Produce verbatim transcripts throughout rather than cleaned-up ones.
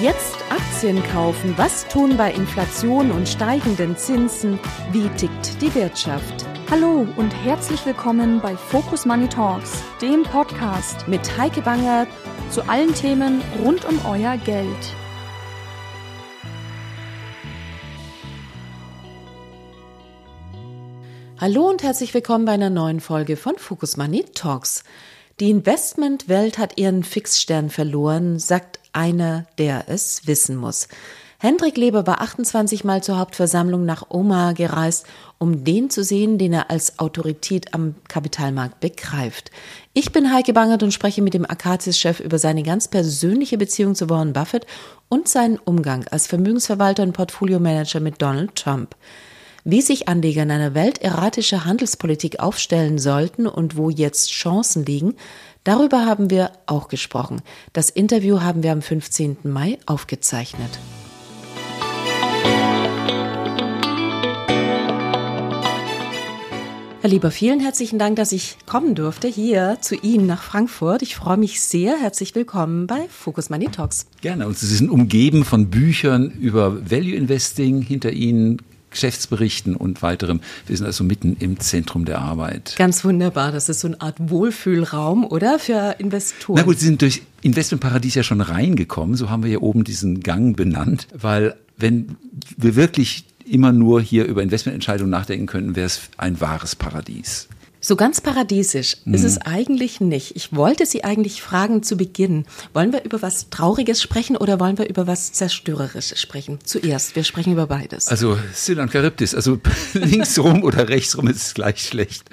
Jetzt Aktien kaufen. Was tun bei Inflation und steigenden Zinsen? Wie tickt die Wirtschaft? Hallo und herzlich willkommen bei Focus Money Talks, dem Podcast Mit Heike Bangert zu allen Themen rund um euer Geld. Hallo und herzlich willkommen bei einer neuen Folge von Focus Money Talks. Die Investmentwelt hat ihren Fixstern verloren, sagt einer, der es wissen muss. Hendrik Leber war achtundzwanzig Mal zur Hauptversammlung nach Omaha gereist, um den zu sehen, den er als Autorität am Kapitalmarkt begreift. Ich bin Heike Bangert und spreche mit dem Akazius-Chef über seine ganz persönliche Beziehung zu Warren Buffett und seinen Umgang als Vermögensverwalter und Portfoliomanager mit Donald Trump. Wie sich Anleger in einer Welt erratischer Handelspolitik aufstellen sollten und wo jetzt Chancen liegen, darüber haben wir auch gesprochen. Das Interview haben wir am fünfzehnten Mai aufgezeichnet. Herr Lieber, vielen herzlichen Dank, dass ich kommen durfte hier zu Ihnen nach Frankfurt. Ich freue mich sehr. Herzlich willkommen bei Focus Money Talks. Gerne. Und Sie sind umgeben von Büchern über Value Investing, hinter Ihnen Geschäftsberichten und weiterem. Wir sind also mitten im Zentrum der Arbeit. Ganz wunderbar. Das ist so eine Art Wohlfühlraum, oder? Für Investoren. Na gut, Sie sind durch Investmentparadies ja schon reingekommen. So haben wir hier oben diesen Gang benannt. Weil wenn wir wirklich immer nur hier über Investmententscheidungen nachdenken könnten, wäre es ein wahres Paradies. So ganz paradiesisch mhm. ist es eigentlich nicht. Ich wollte Sie eigentlich fragen zu Beginn, wollen wir über was Trauriges sprechen oder wollen wir über was Zerstörerisches sprechen? Zuerst, wir sprechen über beides. Also Scylla und Charybdis, also linksrum oder rechtsrum ist es gleich schlecht.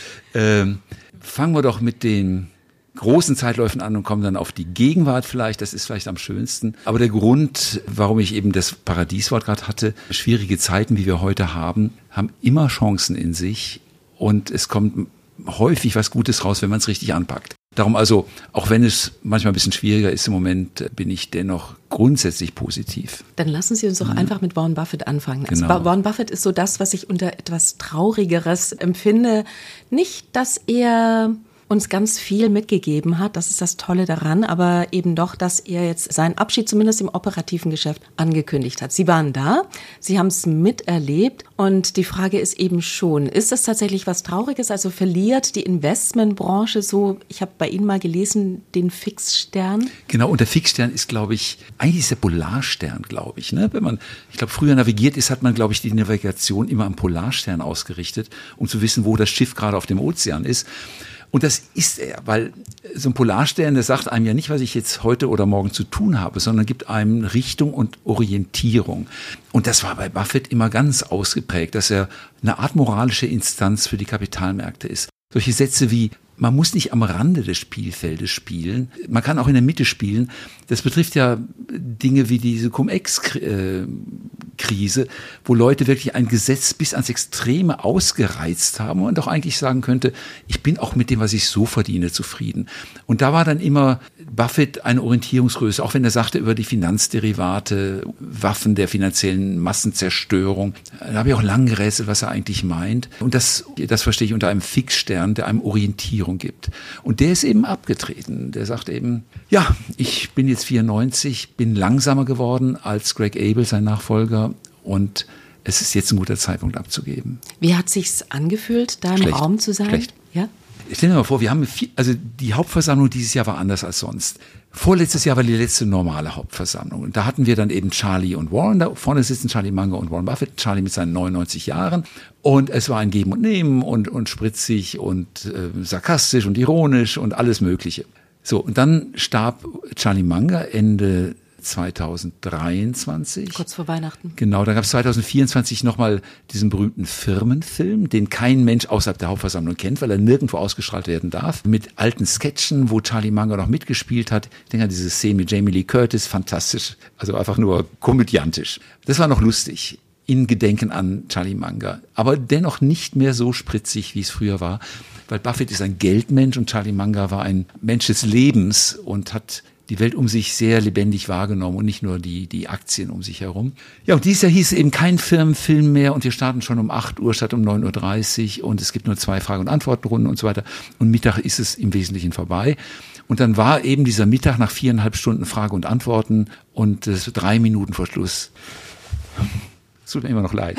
Ähm, fangen wir doch mit den großen Zeitläufen an und kommen dann auf die Gegenwart vielleicht, das ist vielleicht am schönsten. Aber der Grund, warum ich eben das Paradieswort gerade hatte, schwierige Zeiten, wie wir heute haben, haben immer Chancen in sich. Und es kommt häufig was Gutes raus, wenn man es richtig anpackt. Darum also, auch wenn es manchmal ein bisschen schwieriger ist im Moment, bin ich dennoch grundsätzlich positiv. Dann lassen Sie uns doch mhm. einfach mit Warren Buffett anfangen. Genau. Also Warren Buffett ist so das, was ich unter etwas Traurigeres empfinde. Nicht, dass er uns ganz viel mitgegeben hat, das ist das Tolle daran, aber eben doch, dass er jetzt seinen Abschied zumindest im operativen Geschäft angekündigt hat. Sie waren da, Sie haben es miterlebt und die Frage ist eben schon, ist das tatsächlich was Trauriges, also verliert die Investmentbranche so, ich habe bei Ihnen mal gelesen, den Fixstern? Genau, und der Fixstern ist, glaube ich, eigentlich ist der Polarstern, glaube ich. Ne? Wenn man, ich glaube, früher navigiert ist, hat man, glaube ich, die Navigation immer am Polarstern ausgerichtet, um zu wissen, wo das Schiff gerade auf dem Ozean ist. Und das ist er, weil so ein Polarstern, der sagt einem ja nicht, was ich jetzt heute oder morgen zu tun habe, sondern gibt einem Richtung und Orientierung. Und das war bei Buffett immer ganz ausgeprägt, dass er eine Art moralische Instanz für die Kapitalmärkte ist. Solche Sätze wie, man muss nicht am Rande des Spielfeldes spielen, man kann auch in der Mitte spielen. Das betrifft ja Dinge wie diese Cum-Ex-Krise, wo Leute wirklich ein Gesetz bis ans Extreme ausgereizt haben und auch eigentlich sagen könnte, ich bin auch mit dem, was ich so verdiene, zufrieden. Und da war dann immer Buffett eine Orientierungsgröße, auch wenn er sagte über die Finanzderivate, Waffen der finanziellen Massenzerstörung. Da habe ich auch lange gerätselt, was er eigentlich meint. Und das, das verstehe ich unter einem Fixstern, der einem Orientierung gibt. Und der ist eben abgetreten. Der sagt eben, ja, ich bin jetzt vierundneunzig, bin langsamer geworden als Greg Abel, sein Nachfolger, und es ist jetzt ein guter Zeitpunkt abzugeben. Wie hat sich's angefühlt, da im Schlecht. Raum zu sein? Schlecht. Ja? Stell dir mal vor, wir haben viel, also die Hauptversammlung dieses Jahr war anders als sonst. Vorletztes Jahr war die letzte normale Hauptversammlung. Und da hatten wir dann eben Charlie und Warren. Da vorne sitzen Charlie Munger und Warren Buffett. Charlie mit seinen neunundneunzig Jahren. Und es war ein Geben und Nehmen und, und spritzig und äh, sarkastisch und ironisch und alles Mögliche. So, und dann starb Charlie Munger Ende zweitausenddreiundzwanzig. Kurz vor Weihnachten. Genau, da gab es zweitausendvierundzwanzig nochmal diesen berühmten Firmenfilm, den kein Mensch außerhalb der Hauptversammlung kennt, weil er nirgendwo ausgestrahlt werden darf, mit alten Sketchen, wo Charlie Munger noch mitgespielt hat. Ich denke an diese Szene mit Jamie Lee Curtis, fantastisch, also einfach nur komödiantisch. Das war noch lustig, in Gedenken an Charlie Munger, aber dennoch nicht mehr so spritzig, wie es früher war, weil Buffett ist ein Geldmensch und Charlie Munger war ein Mensch des Lebens und hat die Welt um sich sehr lebendig wahrgenommen und nicht nur die, die Aktien um sich herum. Ja, und dieses Jahr hieß es eben kein Firmenfilm mehr und wir starten schon um acht Uhr statt um neun Uhr dreißig und es gibt nur zwei Frage- und Antwortrunden und so weiter. Und Mittag ist es im Wesentlichen vorbei. Und dann war eben dieser Mittag nach viereinhalb Stunden Frage und Antworten und äh, drei Minuten vor Schluss. Es tut mir immer noch leid.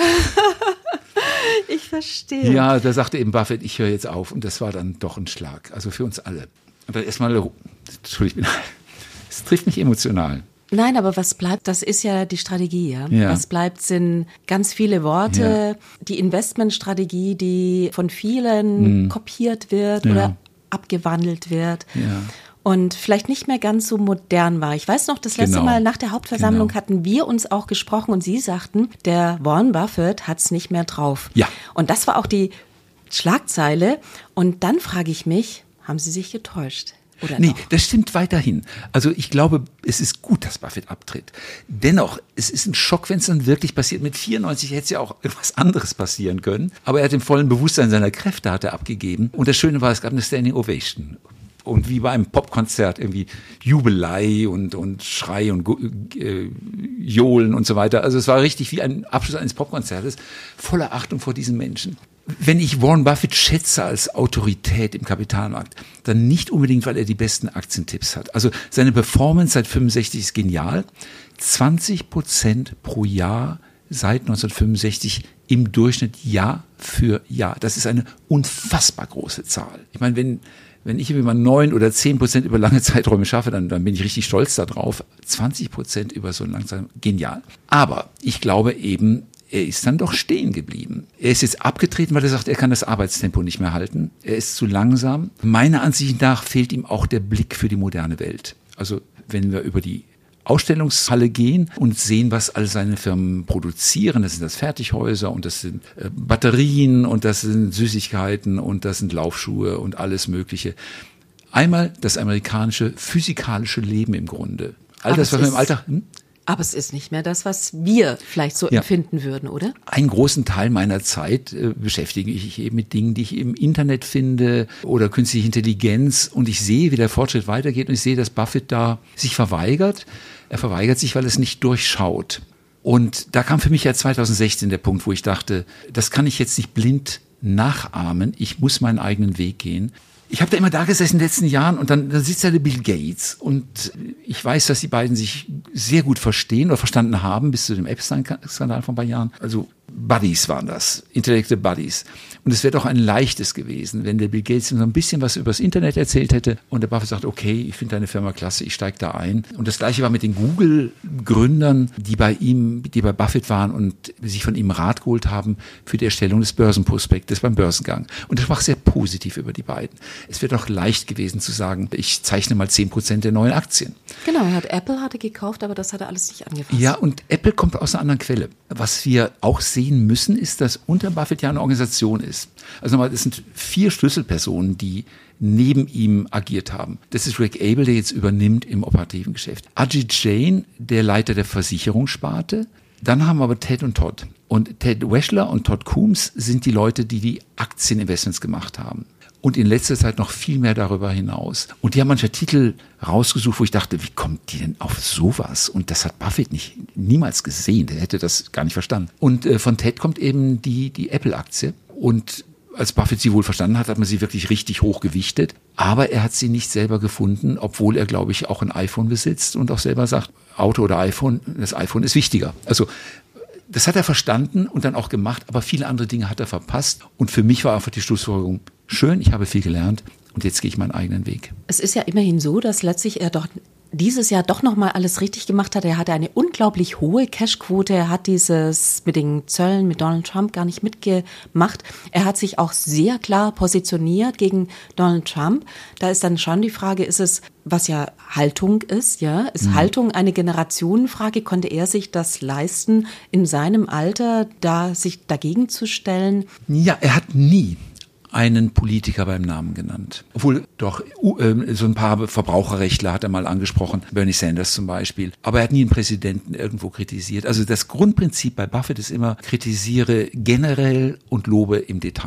Ich verstehe. Ja, da sagte eben Buffett, ich höre jetzt auf. Und das war dann doch ein Schlag. Also für uns alle. Und dann erstmal, Entschuldigung, es trifft mich emotional. Nein, aber was bleibt, das ist ja die Strategie, ja. ja. Was bleibt, sind ganz viele Worte, ja. Die Investmentstrategie, die von vielen hm. kopiert wird ja. oder abgewandelt wird. Ja. Und vielleicht nicht mehr ganz so modern war. Ich weiß noch, das letzte genau. Mal nach der Hauptversammlung genau. hatten wir uns auch gesprochen und Sie sagten, der Warren Buffett hat's nicht mehr drauf. Ja. Und das war auch die Schlagzeile. Und dann frage ich mich, haben Sie sich getäuscht? Oder nee, noch? Das stimmt weiterhin. Also ich glaube, es ist gut, dass Buffett abtritt. Dennoch, es ist ein Schock, wenn es dann wirklich passiert. Mit vierundneunzig hätte es ja auch etwas anderes passieren können. Aber er hat im vollen Bewusstsein seiner Kräfte hat er abgegeben. Und das Schöne war, es gab eine Standing Ovation. Und wie bei einem Popkonzert irgendwie Jubelei und, und Schrei und äh, Johlen und so weiter. Also es war richtig wie ein Abschluss eines Popkonzertes, voller Achtung vor diesen Menschen. Wenn ich Warren Buffett schätze als Autorität im Kapitalmarkt, dann nicht unbedingt, weil er die besten Aktientipps hat. Also seine Performance seit fünfundsechzig ist genial. zwanzig Prozent pro Jahr seit neunzehnhundertfünfundsechzig im Durchschnitt Jahr für Jahr. Das ist eine unfassbar große Zahl. Ich meine, wenn Wenn ich immer neun oder zehn Prozent über lange Zeiträume schaffe, dann, dann bin ich richtig stolz darauf. zwanzig Prozent über so einen langen Zeitraum, genial. Aber ich glaube eben, er ist dann doch stehen geblieben. Er ist jetzt abgetreten, weil er sagt, er kann das Arbeitstempo nicht mehr halten. Er ist zu langsam. Meiner Ansicht nach fehlt ihm auch der Blick für die moderne Welt. Also wenn wir über die Ausstellungshalle gehen und sehen, was all seine Firmen produzieren. Das sind das Fertighäuser und das sind äh, Batterien und das sind Süßigkeiten und das sind Laufschuhe und alles Mögliche. Einmal das amerikanische physikalische Leben im Grunde. All Aber das, was wir im Alltag... Hm? Aber es ist nicht mehr das, was wir vielleicht so ja. empfinden würden, oder? Einen großen Teil meiner Zeit äh, beschäftige ich mich eben mit Dingen, die ich im Internet finde oder künstliche Intelligenz und ich sehe, wie der Fortschritt weitergeht und ich sehe, dass Buffett da sich verweigert. Er verweigert sich, weil er es nicht durchschaut. Und da kam für mich ja zweitausendsechzehn der Punkt, wo ich dachte, das kann ich jetzt nicht blind nachahmen, ich muss meinen eigenen Weg gehen. Ich habe da immer da gesessen in den letzten Jahren und dann, dann sitzt da der Bill Gates und ich weiß, dass die beiden sich sehr gut verstehen oder verstanden haben bis zu dem Epstein-Skandal vor ein paar Jahren. Also Buddies waren das, Intellectual Buddies. Und es wäre doch ein leichtes gewesen, wenn der Bill Gates ihm so ein bisschen was übers Internet erzählt hätte und der Buffett sagt, okay, ich finde deine Firma klasse, ich steige da ein. Und das Gleiche war mit den Google-Gründern, die bei ihm, die bei Buffett waren und sich von ihm Rat geholt haben für die Erstellung des Börsenprospektes beim Börsengang. Und das sprach sehr positiv über die beiden. Es wäre doch leicht gewesen zu sagen, ich zeichne mal zehn Prozent der neuen Aktien. Genau, er hat Apple hatte gekauft, aber das hat er alles nicht angefasst. Ja, und Apple kommt aus einer anderen Quelle. Was wir auch sehen müssen, ist, dass unter Buffett ja eine Organisation ist. Also nochmal, es sind vier Schlüsselpersonen, die neben ihm agiert haben. Das ist Greg Abel, der jetzt übernimmt im operativen Geschäft. Ajit Jain, der Leiter der Versicherungssparte. Dann haben wir aber Ted und Todd. Und Ted Weschler und Todd Coombs sind die Leute, die die Aktieninvestments gemacht haben. Und in letzter Zeit noch viel mehr darüber hinaus. Und die haben manche Titel rausgesucht, wo ich dachte, wie kommt die denn auf sowas? Und das hat Buffett nicht, niemals gesehen. Der hätte das gar nicht verstanden. Und äh, von Ted kommt eben die, die Apple-Aktie. Und als Buffett sie wohl verstanden hat, hat man sie wirklich richtig hoch gewichtet. Aber er hat sie nicht selber gefunden, obwohl er, glaube ich, auch ein iPhone besitzt und auch selber sagt, Auto oder iPhone, das iPhone ist wichtiger. Also das hat er verstanden und dann auch gemacht, aber viele andere Dinge hat er verpasst. Und für mich war einfach die Schlussfolgerung, schön, ich habe viel gelernt und jetzt gehe ich meinen eigenen Weg. Es ist ja immerhin so, dass letztlich er doch dieses Jahr doch nochmal alles richtig gemacht hat. Er hatte eine unglaublich hohe Cashquote. Er hat dieses mit den Zöllen mit Donald Trump gar nicht mitgemacht. Er hat sich auch sehr klar positioniert gegen Donald Trump. Da ist dann schon die Frage, ist es, was ja Haltung ist, ja, ist mhm. Haltung eine Generationenfrage? Konnte er sich das leisten, in seinem Alter da sich dagegen zu stellen? Ja, er hat nie einen Politiker beim Namen genannt. Obwohl doch äh, so ein paar Verbraucherrechtler hat er mal angesprochen, Bernie Sanders zum Beispiel. Aber er hat nie einen Präsidenten irgendwo kritisiert. Also das Grundprinzip bei Buffett ist immer, kritisiere generell und lobe im Detail.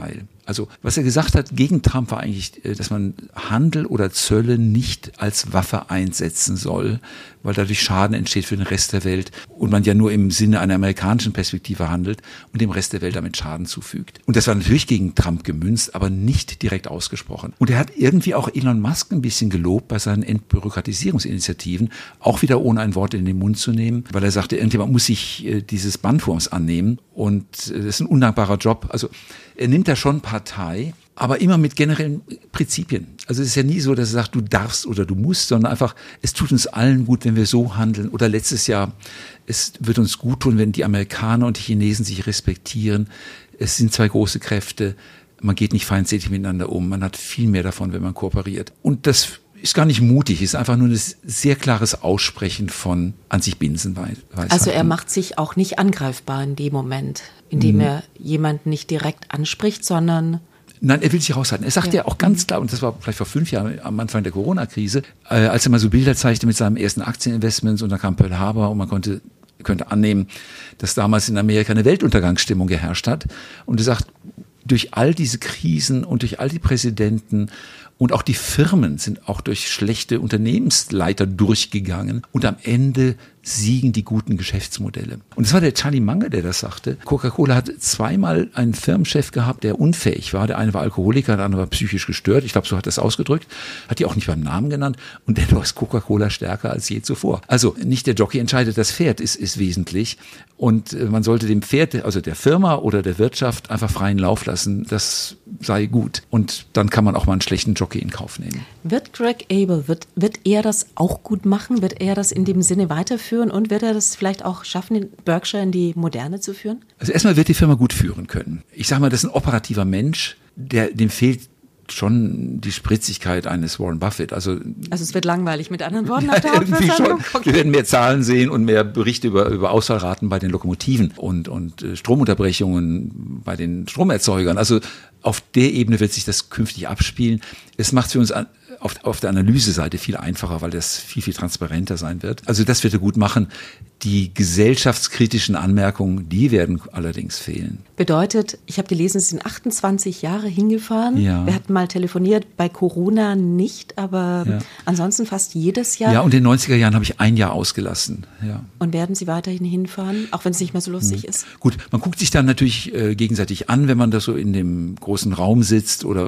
Also was er gesagt hat gegen Trump war eigentlich, dass man Handel oder Zölle nicht als Waffe einsetzen soll, weil dadurch Schaden entsteht für den Rest der Welt und man ja nur im Sinne einer amerikanischen Perspektive handelt und dem Rest der Welt damit Schaden zufügt. Und das war natürlich gegen Trump gemünzt, aber nicht direkt ausgesprochen. Und er hat irgendwie auch Elon Musk ein bisschen gelobt bei seinen Entbürokratisierungsinitiativen, auch wieder ohne ein Wort in den Mund zu nehmen, weil er sagte, irgendjemand muss sich äh, dieses Bandwurms annehmen und äh, das ist ein undankbarer Job. Also er nimmt da schon Partei, aber immer mit generellen Prinzipien. Also es ist ja nie so, dass er sagt, du darfst oder du musst, sondern einfach, es tut uns allen gut, wenn wir so handeln. Oder letztes Jahr, es wird uns gut tun, wenn die Amerikaner und die Chinesen sich respektieren. Es sind zwei große Kräfte. Man geht nicht feindselig miteinander um. Man hat viel mehr davon, wenn man kooperiert. Und das ist gar nicht mutig, ist einfach nur ein sehr klares Aussprechen von an sich Binsenweisheiten. Also er macht sich auch nicht angreifbar in dem Moment, indem mhm. er jemanden nicht direkt anspricht, sondern... Nein, er will sich raushalten. Er sagt ja. ja auch ganz klar, und das war vielleicht vor fünf Jahren am Anfang der Corona-Krise, äh, als er mal so Bilder zeigte mit seinem ersten Aktieninvestments und dann kam Pearl Harbor und man konnte, könnte annehmen, dass damals in Amerika eine Weltuntergangsstimmung geherrscht hat. Und er sagt, durch all diese Krisen und durch all die Präsidenten und auch die Firmen sind auch durch schlechte Unternehmensleiter durchgegangen und am Ende siegen die guten Geschäftsmodelle. Und es war der Charlie Munger, der das sagte. Coca-Cola hat zweimal einen Firmenchef gehabt, der unfähig war. Der eine war Alkoholiker, der andere war psychisch gestört. Ich glaube, so hat er es ausgedrückt. Hat die auch nicht beim Namen genannt. Und dennoch ist Coca-Cola stärker als je zuvor. Also nicht der Jockey entscheidet, das Pferd ist, ist wesentlich. Und man sollte dem Pferd, also der Firma oder der Wirtschaft, einfach freien Lauf lassen. Das sei gut. Und dann kann man auch mal einen schlechten Jockey in Kauf nehmen. Wird Greg Abel, wird, wird er das auch gut machen? Wird er das in dem Sinne weiterführen? Und wird er das vielleicht auch schaffen, den Berkshire in die Moderne zu führen? Also erstmal wird die Firma gut führen können. Ich sage mal, das ist ein operativer Mensch, der, dem fehlt schon die Spritzigkeit eines Warren Buffett. Also, also es wird langweilig mit anderen Worten ja, nach der Hauptversammlung. Okay. Wir werden mehr Zahlen sehen und mehr Berichte über, über Ausfallraten bei den Lokomotiven und, und Stromunterbrechungen bei den Stromerzeugern. Also auf der Ebene wird sich das künftig abspielen. Es macht für uns an, auf, auf der Analyseseite viel einfacher, weil das viel, viel transparenter sein wird. Also das wird er gut machen. Die gesellschaftskritischen Anmerkungen, die werden allerdings fehlen. Bedeutet, ich habe gelesen, Sie sind achtundzwanzig Jahre hingefahren. Ja. Wir hatten mal telefoniert, bei Corona nicht, aber ja. ansonsten fast jedes Jahr. Ja, und in den neunziger Jahren habe ich ein Jahr ausgelassen. Ja. Und werden Sie weiterhin hinfahren, auch wenn es nicht mehr so lustig hm. ist? Gut, man guckt sich dann natürlich äh, gegenseitig an, wenn man da so in dem großen Raum sitzt oder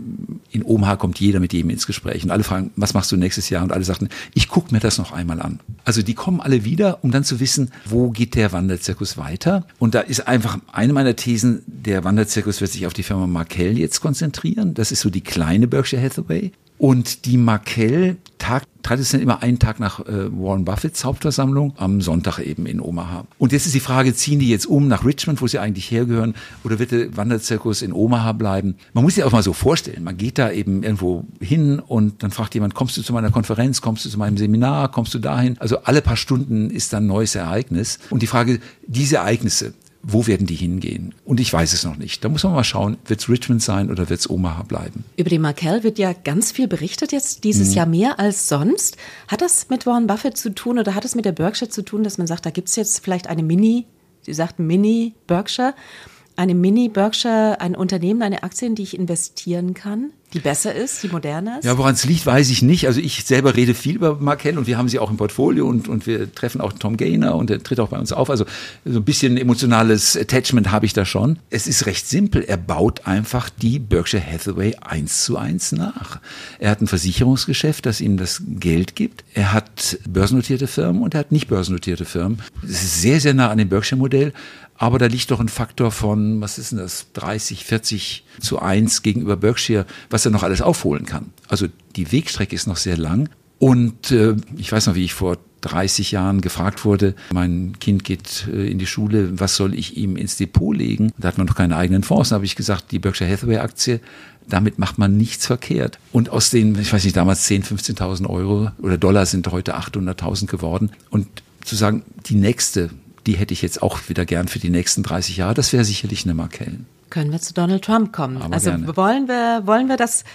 in Omaha kommt jeder mit jedem ins Gespräch und alle fragen, was machst du nächstes Jahr? Und alle sagten, ich gucke mir das noch einmal an. Also die kommen alle wieder, um dann zu wissen, wo geht der Wanderzirkus weiter? Und da ist einfach eine meiner Thesen, der Wanderzirkus wird sich auf die Firma Markel jetzt konzentrieren. Das ist so die kleine Berkshire Hathaway. Und die Markel tagt traditionell immer einen Tag nach äh, Warren Buffetts Hauptversammlung, am Sonntag eben in Omaha. Und jetzt ist die Frage, ziehen die jetzt um nach Richmond, wo sie eigentlich hergehören, oder wird der Wanderzirkus in Omaha bleiben? Man muss sich auch mal so vorstellen, man geht da eben irgendwo hin und dann fragt jemand, kommst du zu meiner Konferenz, kommst du zu meinem Seminar, kommst du dahin? Also alle paar Stunden ist dann ein neues Ereignis. Und die Frage, diese Ereignisse, wo werden die hingehen? Und ich weiß es noch nicht. Da muss man mal schauen, wird es Richmond sein oder wird es Omaha bleiben? Über die Markel wird ja ganz viel berichtet jetzt dieses mhm. Jahr, mehr als sonst. Hat das mit Warren Buffett zu tun oder hat es mit der Berkshire zu tun, dass man sagt, da gibt es jetzt vielleicht eine Mini, Sie sagten Mini-Berkshire, eine Mini-Berkshire, ein Unternehmen, eine Aktie, in die ich investieren kann, die besser ist, die moderner ist? Ja, woran es liegt, weiß ich nicht. Also ich selber rede viel über Markel und wir haben sie auch im Portfolio und, und wir treffen auch Tom Gaynor und der tritt auch bei uns auf. Also so ein bisschen emotionales Attachment habe ich da schon. Es ist recht simpel. Er baut einfach die Berkshire Hathaway eins zu eins nach. Er hat ein Versicherungsgeschäft, das ihm das Geld gibt. Er hat börsennotierte Firmen und er hat nicht börsennotierte Firmen. Es ist sehr, sehr nah an dem Berkshire-Modell. Aber da liegt doch ein Faktor von, was ist denn das, dreißig, vierzig zu eins gegenüber Berkshire, was er noch alles aufholen kann. Also die Wegstrecke ist noch sehr lang. Und äh, ich weiß noch, wie ich vor dreißig Jahren gefragt wurde, mein Kind geht äh, in die Schule, was soll ich ihm ins Depot legen? Da hat man noch keine eigenen Fonds. Da habe ich gesagt, die Berkshire Hathaway Aktie, damit macht man nichts verkehrt. Und aus den, ich weiß nicht, damals zehntausend, fünfzehntausend Euro oder Dollar sind heute achthunderttausend geworden. Und zu sagen, die nächste, die hätte ich jetzt auch wieder gern für die nächsten dreißig Jahre. Das wäre sicherlich eine Markel. Können wir zu Donald Trump kommen? Aber also gerne. wollen wir, wollen wir das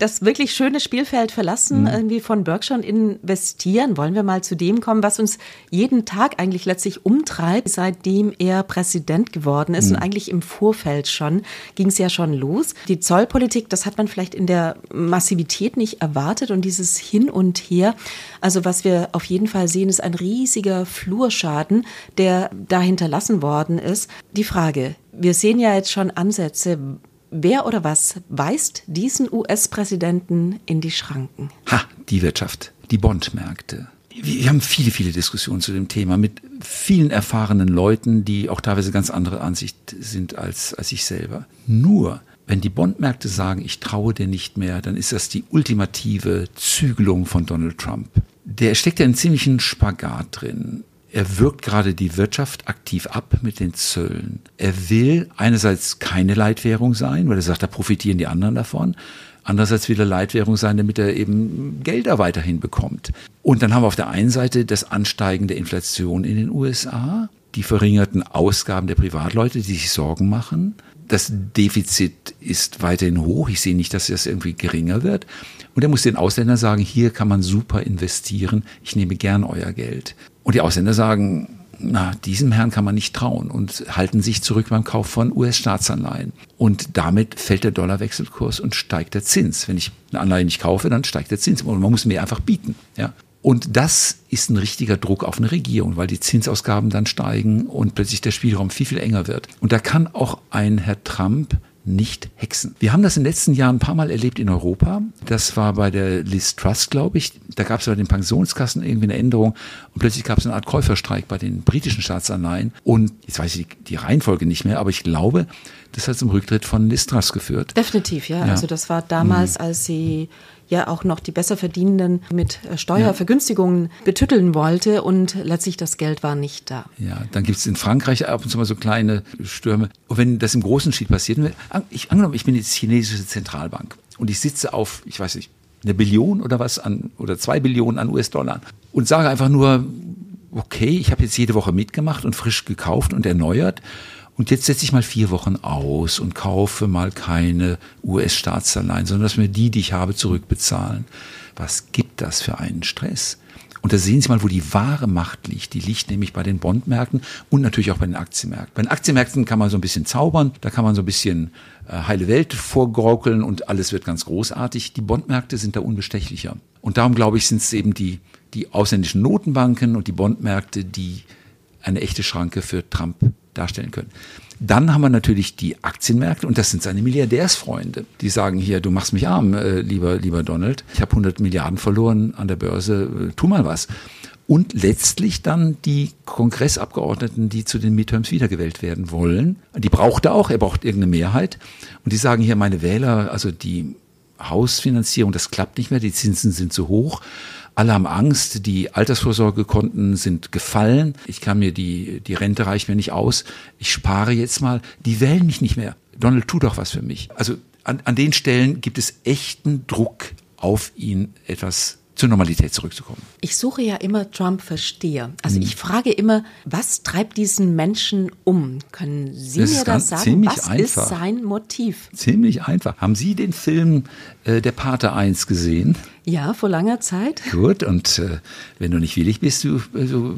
das wirklich schöne Spielfeld verlassen, mhm. irgendwie von Berkshire und investieren. Wollen wir mal zu dem kommen, was uns jeden Tag eigentlich letztlich umtreibt, seitdem er Präsident geworden ist. Mhm. Und eigentlich im Vorfeld schon ging es ja schon los. Die Zollpolitik, das hat man vielleicht in der Massivität nicht erwartet und dieses Hin und Her. Also was wir auf jeden Fall sehen, ist ein riesiger Flurschaden, der da hinterlassen worden ist. Die Frage, wir sehen ja jetzt schon Ansätze, wer oder was weist diesen U S-Präsidenten in die Schranken? Ha, die Wirtschaft, die Bondmärkte. Wir haben viele, viele Diskussionen zu dem Thema mit vielen erfahrenen Leuten, die auch teilweise ganz andere Ansicht sind als, als ich selber. Nur, wenn die Bondmärkte sagen, ich traue dir nicht mehr, dann ist das die ultimative Zügelung von Donald Trump. Der steckt ja in ziemlichen Spagat drin. Er wirkt gerade die Wirtschaft aktiv ab mit den Zöllen. Er will einerseits keine Leitwährung sein, weil er sagt, da profitieren die anderen davon. Andererseits will er Leitwährung sein, damit er eben Gelder weiterhin bekommt. Und dann haben wir auf der einen Seite das Ansteigen der Inflation in den U S A, die verringerten Ausgaben der Privatleute, die sich Sorgen machen. Das Defizit ist weiterhin hoch. Ich sehe nicht, dass das irgendwie geringer wird. Und er muss den Ausländern sagen, hier kann man super investieren. Ich nehme gern euer Geld. Und die Ausländer sagen, na, diesem Herrn kann man nicht trauen und halten sich zurück beim Kauf von U S-Staatsanleihen. Und damit fällt der Dollarwechselkurs und steigt der Zins. Wenn ich eine Anleihe nicht kaufe, dann steigt der Zins. Und man muss mir einfach bieten, ja. Und das ist ein richtiger Druck auf eine Regierung, weil die Zinsausgaben dann steigen und plötzlich der Spielraum viel, viel enger wird. Und da kann auch ein Herr Trump nicht hexen. Wir haben das in den letzten Jahren ein paar Mal erlebt in Europa. Das war bei der Liz Truss, glaube ich. Da gab es bei den Pensionskassen irgendwie eine Änderung und plötzlich gab es eine Art Käuferstreik bei den britischen Staatsanleihen. Und jetzt weiß ich die Reihenfolge nicht mehr, aber ich glaube, das hat zum Rücktritt von Liz Truss geführt. Definitiv, ja. ja. Also das war damals, mhm. als sie ja auch noch die Besserverdienenden mit Steuervergünstigungen ja. betütteln wollte und letztlich das Geld war nicht da. Ja, dann gibt es in Frankreich ab und zu mal so kleine Stürme. Und wenn das im großen Stil passiert, ich angenommen, ich bin jetzt chinesische Zentralbank und ich sitze auf, ich weiß nicht, eine Billion oder was an oder zwei Billionen an U S-Dollar und sage einfach nur, okay, ich habe jetzt jede Woche mitgemacht und frisch gekauft und erneuert. Und jetzt setze ich mal vier Wochen aus und kaufe mal keine U S-Staatsanleihen, sondern dass mir die, die ich habe, zurückbezahlen. Was gibt das für einen Stress? Und da sehen Sie mal, wo die wahre Macht liegt. Die liegt nämlich bei den Bondmärkten und natürlich auch bei den Aktienmärkten. Bei den Aktienmärkten kann man so ein bisschen zaubern, da kann man so ein bisschen äh, heile Welt vorgaukeln und alles wird ganz großartig. Die Bondmärkte sind da unbestechlicher. Und darum, glaube ich, sind es eben die, die ausländischen Notenbanken und die Bondmärkte, die eine echte Schranke für Trump darstellen können. Dann haben wir natürlich die Aktienmärkte und das sind seine Milliardärsfreunde. Die sagen hier, du machst mich arm, äh, lieber, lieber Donald. Ich habe hundert Milliarden verloren an der Börse, äh, tu mal was. Und letztlich dann die Kongressabgeordneten, die zu den Midterms wiedergewählt werden wollen. Die braucht er auch, er braucht irgendeine Mehrheit. Und die sagen hier, meine Wähler, also die Hausfinanzierung, das klappt nicht mehr, die Zinsen sind zu hoch. Alle haben Angst, die Altersvorsorgekonten sind gefallen. Ich kann mir die, die Rente reicht mir nicht aus. Ich spare jetzt mal. Die wählen mich nicht mehr. Donald, tu doch was für mich. Also an, an den Stellen gibt es echten Druck auf ihn, etwas zur Normalität zurückzukommen. Ich suche ja immer Trump-Versteher. Also hm. ich frage immer, was treibt diesen Menschen um? Können Sie das mir das sagen? Was einfach. Ist sein Motiv? Ziemlich einfach. Haben Sie den Film äh, Der Pate eins gesehen? Ja, vor langer Zeit. Gut, und äh, wenn du nicht willig bist, du, also,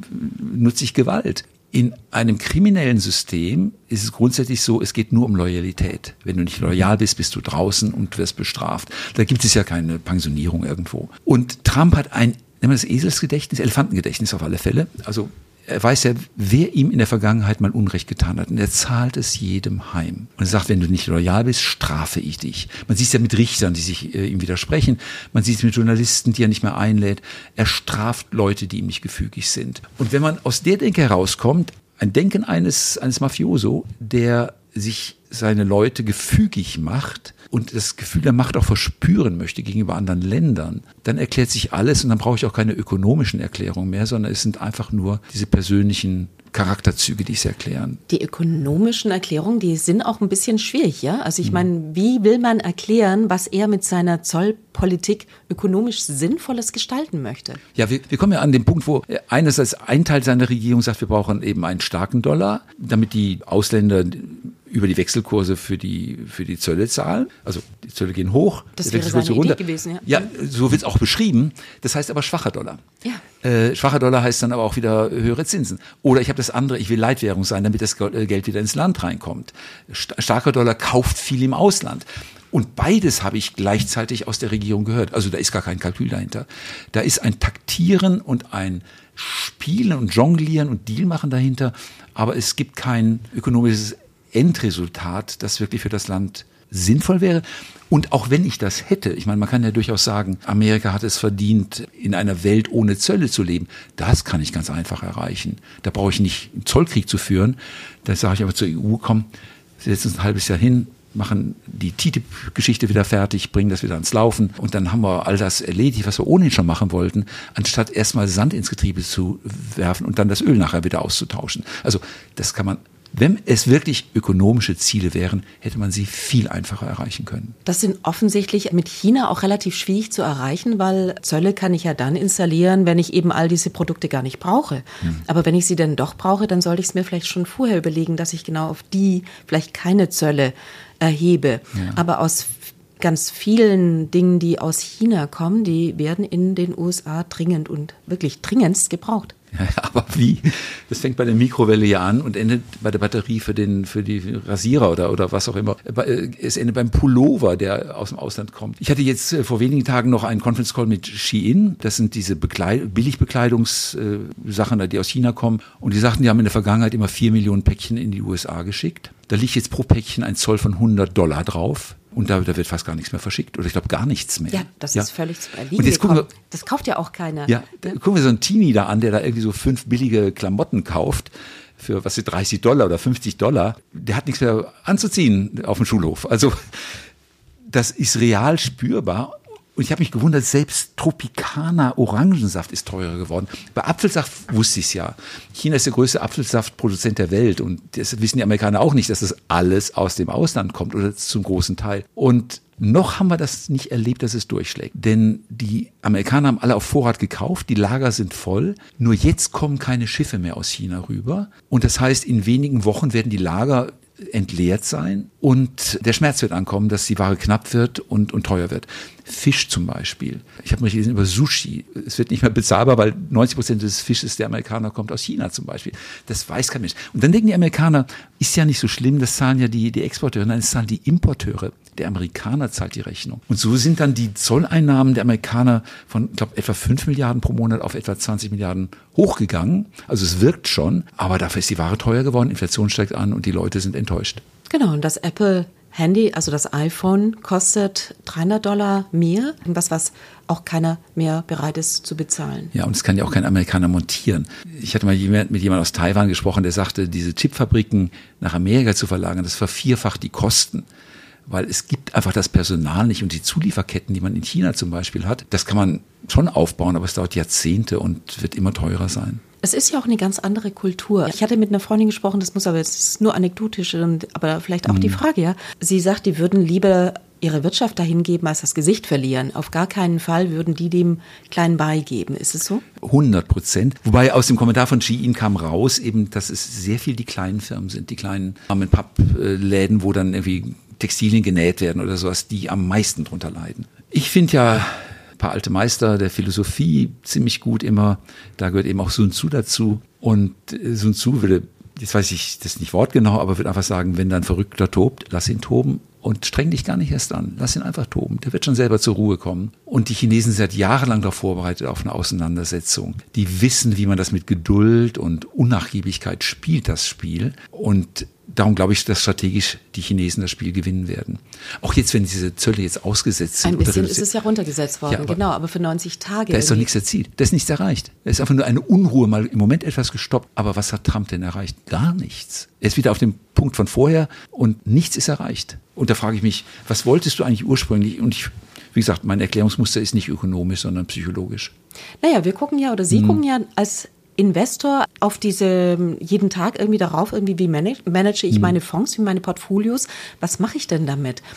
nutze ich Gewalt. In einem kriminellen System ist es grundsätzlich so, es geht nur um Loyalität. Wenn du nicht loyal bist, bist du draußen und wirst bestraft. Da gibt es ja keine Pensionierung irgendwo. Und Trump hat ein, nennen wir das Eselsgedächtnis, Elefantengedächtnis auf alle Fälle. Also er weiß ja, wer ihm in der Vergangenheit mal Unrecht getan hat. Und er zahlt es jedem heim. Und er sagt, wenn du nicht loyal bist, strafe ich dich. Man sieht es ja mit Richtern, die sich äh, ihm widersprechen. Man sieht es mit Journalisten, die er nicht mehr einlädt. Er straft Leute, die ihm nicht gefügig sind. Und wenn man aus der Denke herauskommt, ein Denken eines, eines Mafioso, der sich seine Leute gefügig macht und das Gefühl der Macht auch verspüren möchte gegenüber anderen Ländern, dann erklärt sich alles und dann brauche ich auch keine ökonomischen Erklärungen mehr, sondern es sind einfach nur diese persönlichen Charakterzüge, die es erklären. Die ökonomischen Erklärungen, die sind auch ein bisschen schwierig, ja? Also ich meine, wie will man erklären, was er mit seiner Zollpolitik ökonomisch Sinnvolles gestalten möchte? Ja, wir, wir kommen ja an den Punkt, wo einerseits ein Teil seiner Regierung sagt, wir brauchen eben einen starken Dollar, damit die Ausländer über die Wechselkurse für die, für die Zölle zahlen. Also die Zölle gehen hoch, das die wäre Wechselkurse seine runter. Idee gewesen, ja. Ja, so wird es auch beschrieben. Das heißt aber schwacher Dollar. Ja. Äh, schwacher Dollar heißt dann aber auch wieder höhere Zinsen. Oder ich habe das andere, ich will Leitwährung sein, damit das Geld wieder ins Land reinkommt. Starker Dollar kauft viel im Ausland. Und beides habe ich gleichzeitig aus der Regierung gehört. Also da ist gar kein Kalkül dahinter. Da ist ein Taktieren und ein Spielen und Jonglieren und Dealmachen dahinter. Aber es gibt kein ökonomisches Endresultat, das wirklich für das Land sinnvoll wäre. Und auch wenn ich das hätte, ich meine, man kann ja durchaus sagen, Amerika hat es verdient, in einer Welt ohne Zölle zu leben. Das kann ich ganz einfach erreichen. Da brauche ich nicht einen Zollkrieg zu führen. Da sage ich aber zur E U, komm, setzen uns ein halbes Jahr hin, machen die T T I P-Geschichte wieder fertig, bringen das wieder ans Laufen und dann haben wir all das erledigt, was wir ohnehin schon machen wollten, anstatt erstmal Sand ins Getriebe zu werfen und dann das Öl nachher wieder auszutauschen. Also das kann man, wenn es wirklich ökonomische Ziele wären, hätte man sie viel einfacher erreichen können. Das sind offensichtlich mit China auch relativ schwierig zu erreichen, weil Zölle kann ich ja dann installieren, wenn ich eben all diese Produkte gar nicht brauche. Hm. Aber wenn ich sie denn doch brauche, dann sollte ich es mir vielleicht schon vorher überlegen, dass ich genau auf die vielleicht keine Zölle erhebe. Ja. Aber aus ganz vielen Dingen, die aus China kommen, die werden in den U S A dringend und wirklich dringendst gebraucht. Ja, aber wie? Das fängt bei der Mikrowelle ja an und endet bei der Batterie für den für die Rasierer oder oder was auch immer. Es endet beim Pullover, der aus dem Ausland kommt. Ich hatte jetzt vor wenigen Tagen noch einen Conference Call mit Shein. Das sind diese Bekleid- Billigbekleidungssachen, die aus China kommen. Und die sagten, die haben in der Vergangenheit immer vier Millionen Päckchen in die U S A geschickt. Da liegt jetzt pro Päckchen ein Zoll von hundert Dollar drauf. Und da, da wird fast gar nichts mehr verschickt. Oder ich glaube gar nichts mehr. Ja, das ja. ist völlig zum Erliegen und jetzt gucken wir, das kauft ja auch keiner. Ja, da gucken wir so einen Teenie da an, der da irgendwie so fünf billige Klamotten kauft für, was sind dreißig Dollar oder fünfzig Dollar. Der hat nichts mehr anzuziehen auf dem Schulhof. Also das ist real spürbar. Und ich habe mich gewundert, selbst Tropicana Orangensaft ist teurer geworden. Bei Apfelsaft wusste ich es ja. China ist der größte Apfelsaftproduzent der Welt. Und das wissen die Amerikaner auch nicht, dass das alles aus dem Ausland kommt oder zum großen Teil. Und noch haben wir das nicht erlebt, dass es durchschlägt. Denn die Amerikaner haben alle auf Vorrat gekauft, die Lager sind voll. Nur jetzt kommen keine Schiffe mehr aus China rüber. Und das heißt, in wenigen Wochen werden die Lager entleert sein und der Schmerz wird ankommen, dass die Ware knapp wird und, und teuer wird. Fisch zum Beispiel. Ich habe mal gelesen über Sushi. Es wird nicht mehr bezahlbar, weil neunzig Prozent des Fisches der Amerikaner kommt aus China zum Beispiel. Das weiß kein Mensch. Und dann denken die Amerikaner, ist ja nicht so schlimm, das zahlen ja die, die Exporteure, nein, das zahlen die Importeure. Der Amerikaner zahlt die Rechnung. Und so sind dann die Zolleinnahmen der Amerikaner von, ich glaube, etwa fünf Milliarden pro Monat auf etwa zwanzig Milliarden hochgegangen. Also es wirkt schon, aber dafür ist die Ware teuer geworden, Inflation steigt an und die Leute sind enttäuscht. Genau, und das Apple Handy, also das iPhone, kostet dreihundert Dollar mehr, was, was auch keiner mehr bereit ist zu bezahlen. Ja, und es kann ja auch kein Amerikaner montieren. Ich hatte mal jemand, mit jemandem aus Taiwan gesprochen, der sagte, diese Chipfabriken nach Amerika zu verlagern, das vervierfacht die Kosten. Weil es gibt einfach das Personal nicht und die Zulieferketten, die man in China zum Beispiel hat, das kann man schon aufbauen, aber es dauert Jahrzehnte und wird immer teurer sein. Es ist ja auch eine ganz andere Kultur. Ich hatte mit einer Freundin gesprochen, das muss aber jetzt nur anekdotisch, aber vielleicht auch mhm. die Frage, ja. Sie sagt, die würden lieber ihre Wirtschaft dahin geben, als das Gesicht verlieren. Auf gar keinen Fall würden die dem kleinen beigeben. Ist es so? hundert Prozent. Wobei aus dem Kommentar von Shein kam raus, eben, dass es sehr viel die kleinen Firmen sind, die kleinen Mom-and-Pop-Läden, wo dann irgendwie Textilien genäht werden oder sowas, die am meisten drunter leiden. Ich finde ja ein paar alte Meister der Philosophie ziemlich gut immer. Da gehört eben auch Sun Tzu dazu. Und Sun Tzu würde, jetzt weiß ich das nicht wortgenau, aber würde einfach sagen, wenn da ein Verrückter tobt, lass ihn toben und streng dich gar nicht erst an. Lass ihn einfach toben. Der wird schon selber zur Ruhe kommen. Und die Chinesen sind seit jahrelang darauf vorbereitet auf eine Auseinandersetzung. Die wissen, wie man das mit Geduld und Unnachgiebigkeit spielt, das Spiel. Und darum glaube ich, dass strategisch die Chinesen das Spiel gewinnen werden. Auch jetzt, wenn diese Zölle jetzt ausgesetzt sind. Ein bisschen ist es ja runtergesetzt worden, ja, aber genau, aber für neunzig Tage. Da ist doch nichts erzielt. Da ist nichts erreicht. Da ist einfach nur eine Unruhe, mal im Moment etwas gestoppt. Aber was hat Trump denn erreicht? Gar nichts. Er ist wieder auf dem Punkt von vorher und nichts ist erreicht. Und da frage ich mich, was wolltest du eigentlich ursprünglich? Und ich, wie gesagt, mein Erklärungsmuster ist nicht ökonomisch, sondern psychologisch. Naja, wir gucken ja, oder Sie hm. gucken ja als Investor auf diese, jeden Tag irgendwie darauf, irgendwie wie manage, manage ich hm. meine Fonds, wie meine Portfolios, was mache ich denn damit?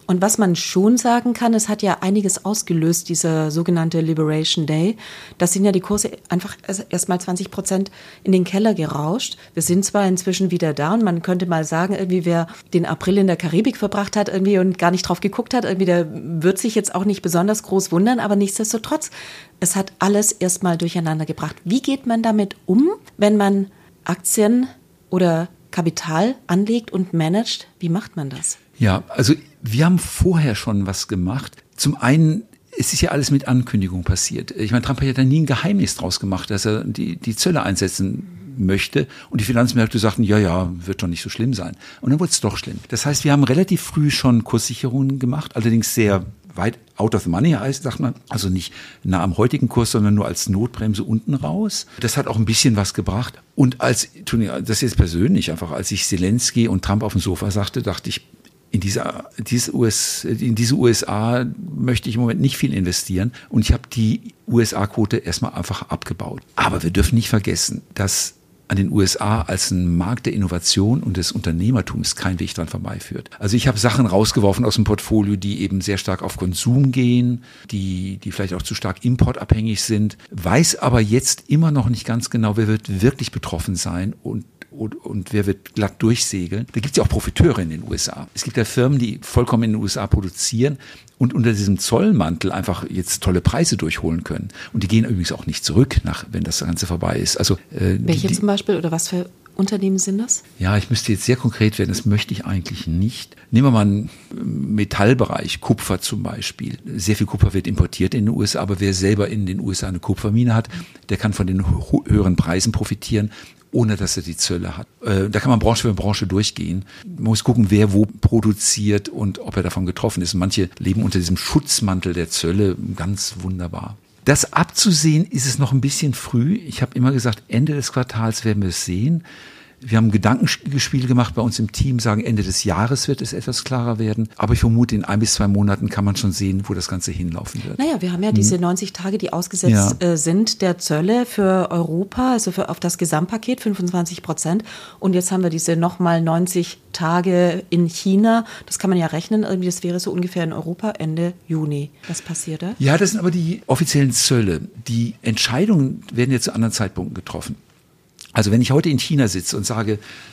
Und was man schon sagen kann, es hat ja einiges ausgelöst, dieser sogenannte Liberation Day. Da sind ja die Kurse einfach erst mal zwanzig Prozent in den Keller gerauscht. Wir sind zwar inzwischen wieder da und man könnte mal sagen, irgendwie wer den April in der Karibik verbracht hat irgendwie und gar nicht drauf geguckt hat, irgendwie der wird sich jetzt auch nicht besonders groß wundern, aber nichtsdestotrotz, es hat alles erst mal durcheinander gebracht. Wie geht man damit um, wenn man Aktien oder Kapital anlegt und managt? Wie macht man das? Ja, also wir haben vorher schon was gemacht. Zum einen, es ist ja alles mit Ankündigung passiert. Ich meine, Trump hat ja da nie ein Geheimnis draus gemacht, dass er die, die Zölle einsetzen möchte. Und die Finanzmärkte sagten, ja, ja, wird doch nicht so schlimm sein. Und dann wurde es doch schlimm. Das heißt, wir haben relativ früh schon Kurssicherungen gemacht, allerdings sehr weit out of the money heißt, sagt man. Also nicht nah am heutigen Kurs, sondern nur als Notbremse unten raus. Das hat auch ein bisschen was gebracht. Und als, das jetzt persönlich einfach, als ich Zelensky und Trump auf dem Sofa sagte, dachte ich, In diese, diese U S, in diese U S A möchte ich im Moment nicht viel investieren. Und ich habe die U S A-Quote erstmal einfach abgebaut. Aber wir dürfen nicht vergessen, dass an den U S A als ein Markt der Innovation und des Unternehmertums kein Weg dran vorbeiführt. Also ich habe Sachen rausgeworfen aus dem Portfolio, die eben sehr stark auf Konsum gehen, die, die vielleicht auch zu stark importabhängig sind, weiß aber jetzt immer noch nicht ganz genau, wer wird wirklich betroffen sein und Und, und wer wird glatt durchsegeln. Da gibt es ja auch Profiteure in den U S A. Es gibt ja Firmen, die vollkommen in den U S A produzieren und unter diesem Zollmantel einfach jetzt tolle Preise durchholen können. Und die gehen übrigens auch nicht zurück, nach, wenn das Ganze vorbei ist. Also äh, Welche die, zum Beispiel oder was für Unternehmen sind das? Ja, ich müsste jetzt sehr konkret werden, das möchte ich eigentlich nicht. Nehmen wir mal einen Metallbereich, Kupfer zum Beispiel. Sehr viel Kupfer wird importiert in den U S A, aber wer selber in den U S A eine Kupfermine hat, der kann von den höheren Preisen profitieren, ohne dass er die Zölle hat. Äh, da kann man Branche für Branche durchgehen. Man muss gucken, wer wo produziert und ob er davon getroffen ist. Und manche leben unter diesem Schutzmantel der Zölle ganz wunderbar. Das abzusehen ist es noch ein bisschen früh. Ich habe immer gesagt, Ende des Quartals werden wir es sehen. Wir haben ein Gedankenspiel gemacht bei uns im Team, sagen, Ende des Jahres wird es etwas klarer werden. Aber ich vermute, in ein bis zwei Monaten kann man schon sehen, wo das Ganze hinlaufen wird. Naja, wir haben ja diese neunzig Tage, die ausgesetzt ja. äh, sind, der Zölle für Europa, also für, auf das Gesamtpaket, fünfundzwanzig Prozent. Und jetzt haben wir diese nochmal neunzig Tage in China. Das kann man ja rechnen, irgendwie, das wäre so ungefähr in Europa Ende Juni. Was passiert da? Ja, das sind aber die offiziellen Zölle. Die Entscheidungen werden jetzt zu anderen Zeitpunkten getroffen. Also wenn ich heute in China sitze und sage,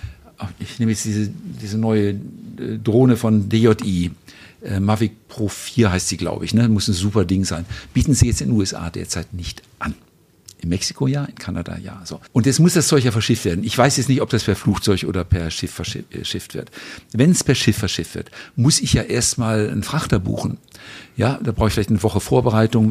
ich nehme jetzt diese, diese neue Drohne von D J I, äh, Mavic Pro vier heißt sie, glaube ich, ne? Muss ein super Ding sein, bieten sie jetzt in den U S A derzeit nicht an. In Mexiko ja, in Kanada ja. So. Und jetzt muss das Zeug ja verschifft werden. Ich weiß jetzt nicht, ob das per Flugzeug oder per Schiff verschifft wird. Wenn es per Schiff verschifft wird, muss ich ja erstmal einen Frachter buchen. Ja, da brauche ich vielleicht eine Woche Vorbereitung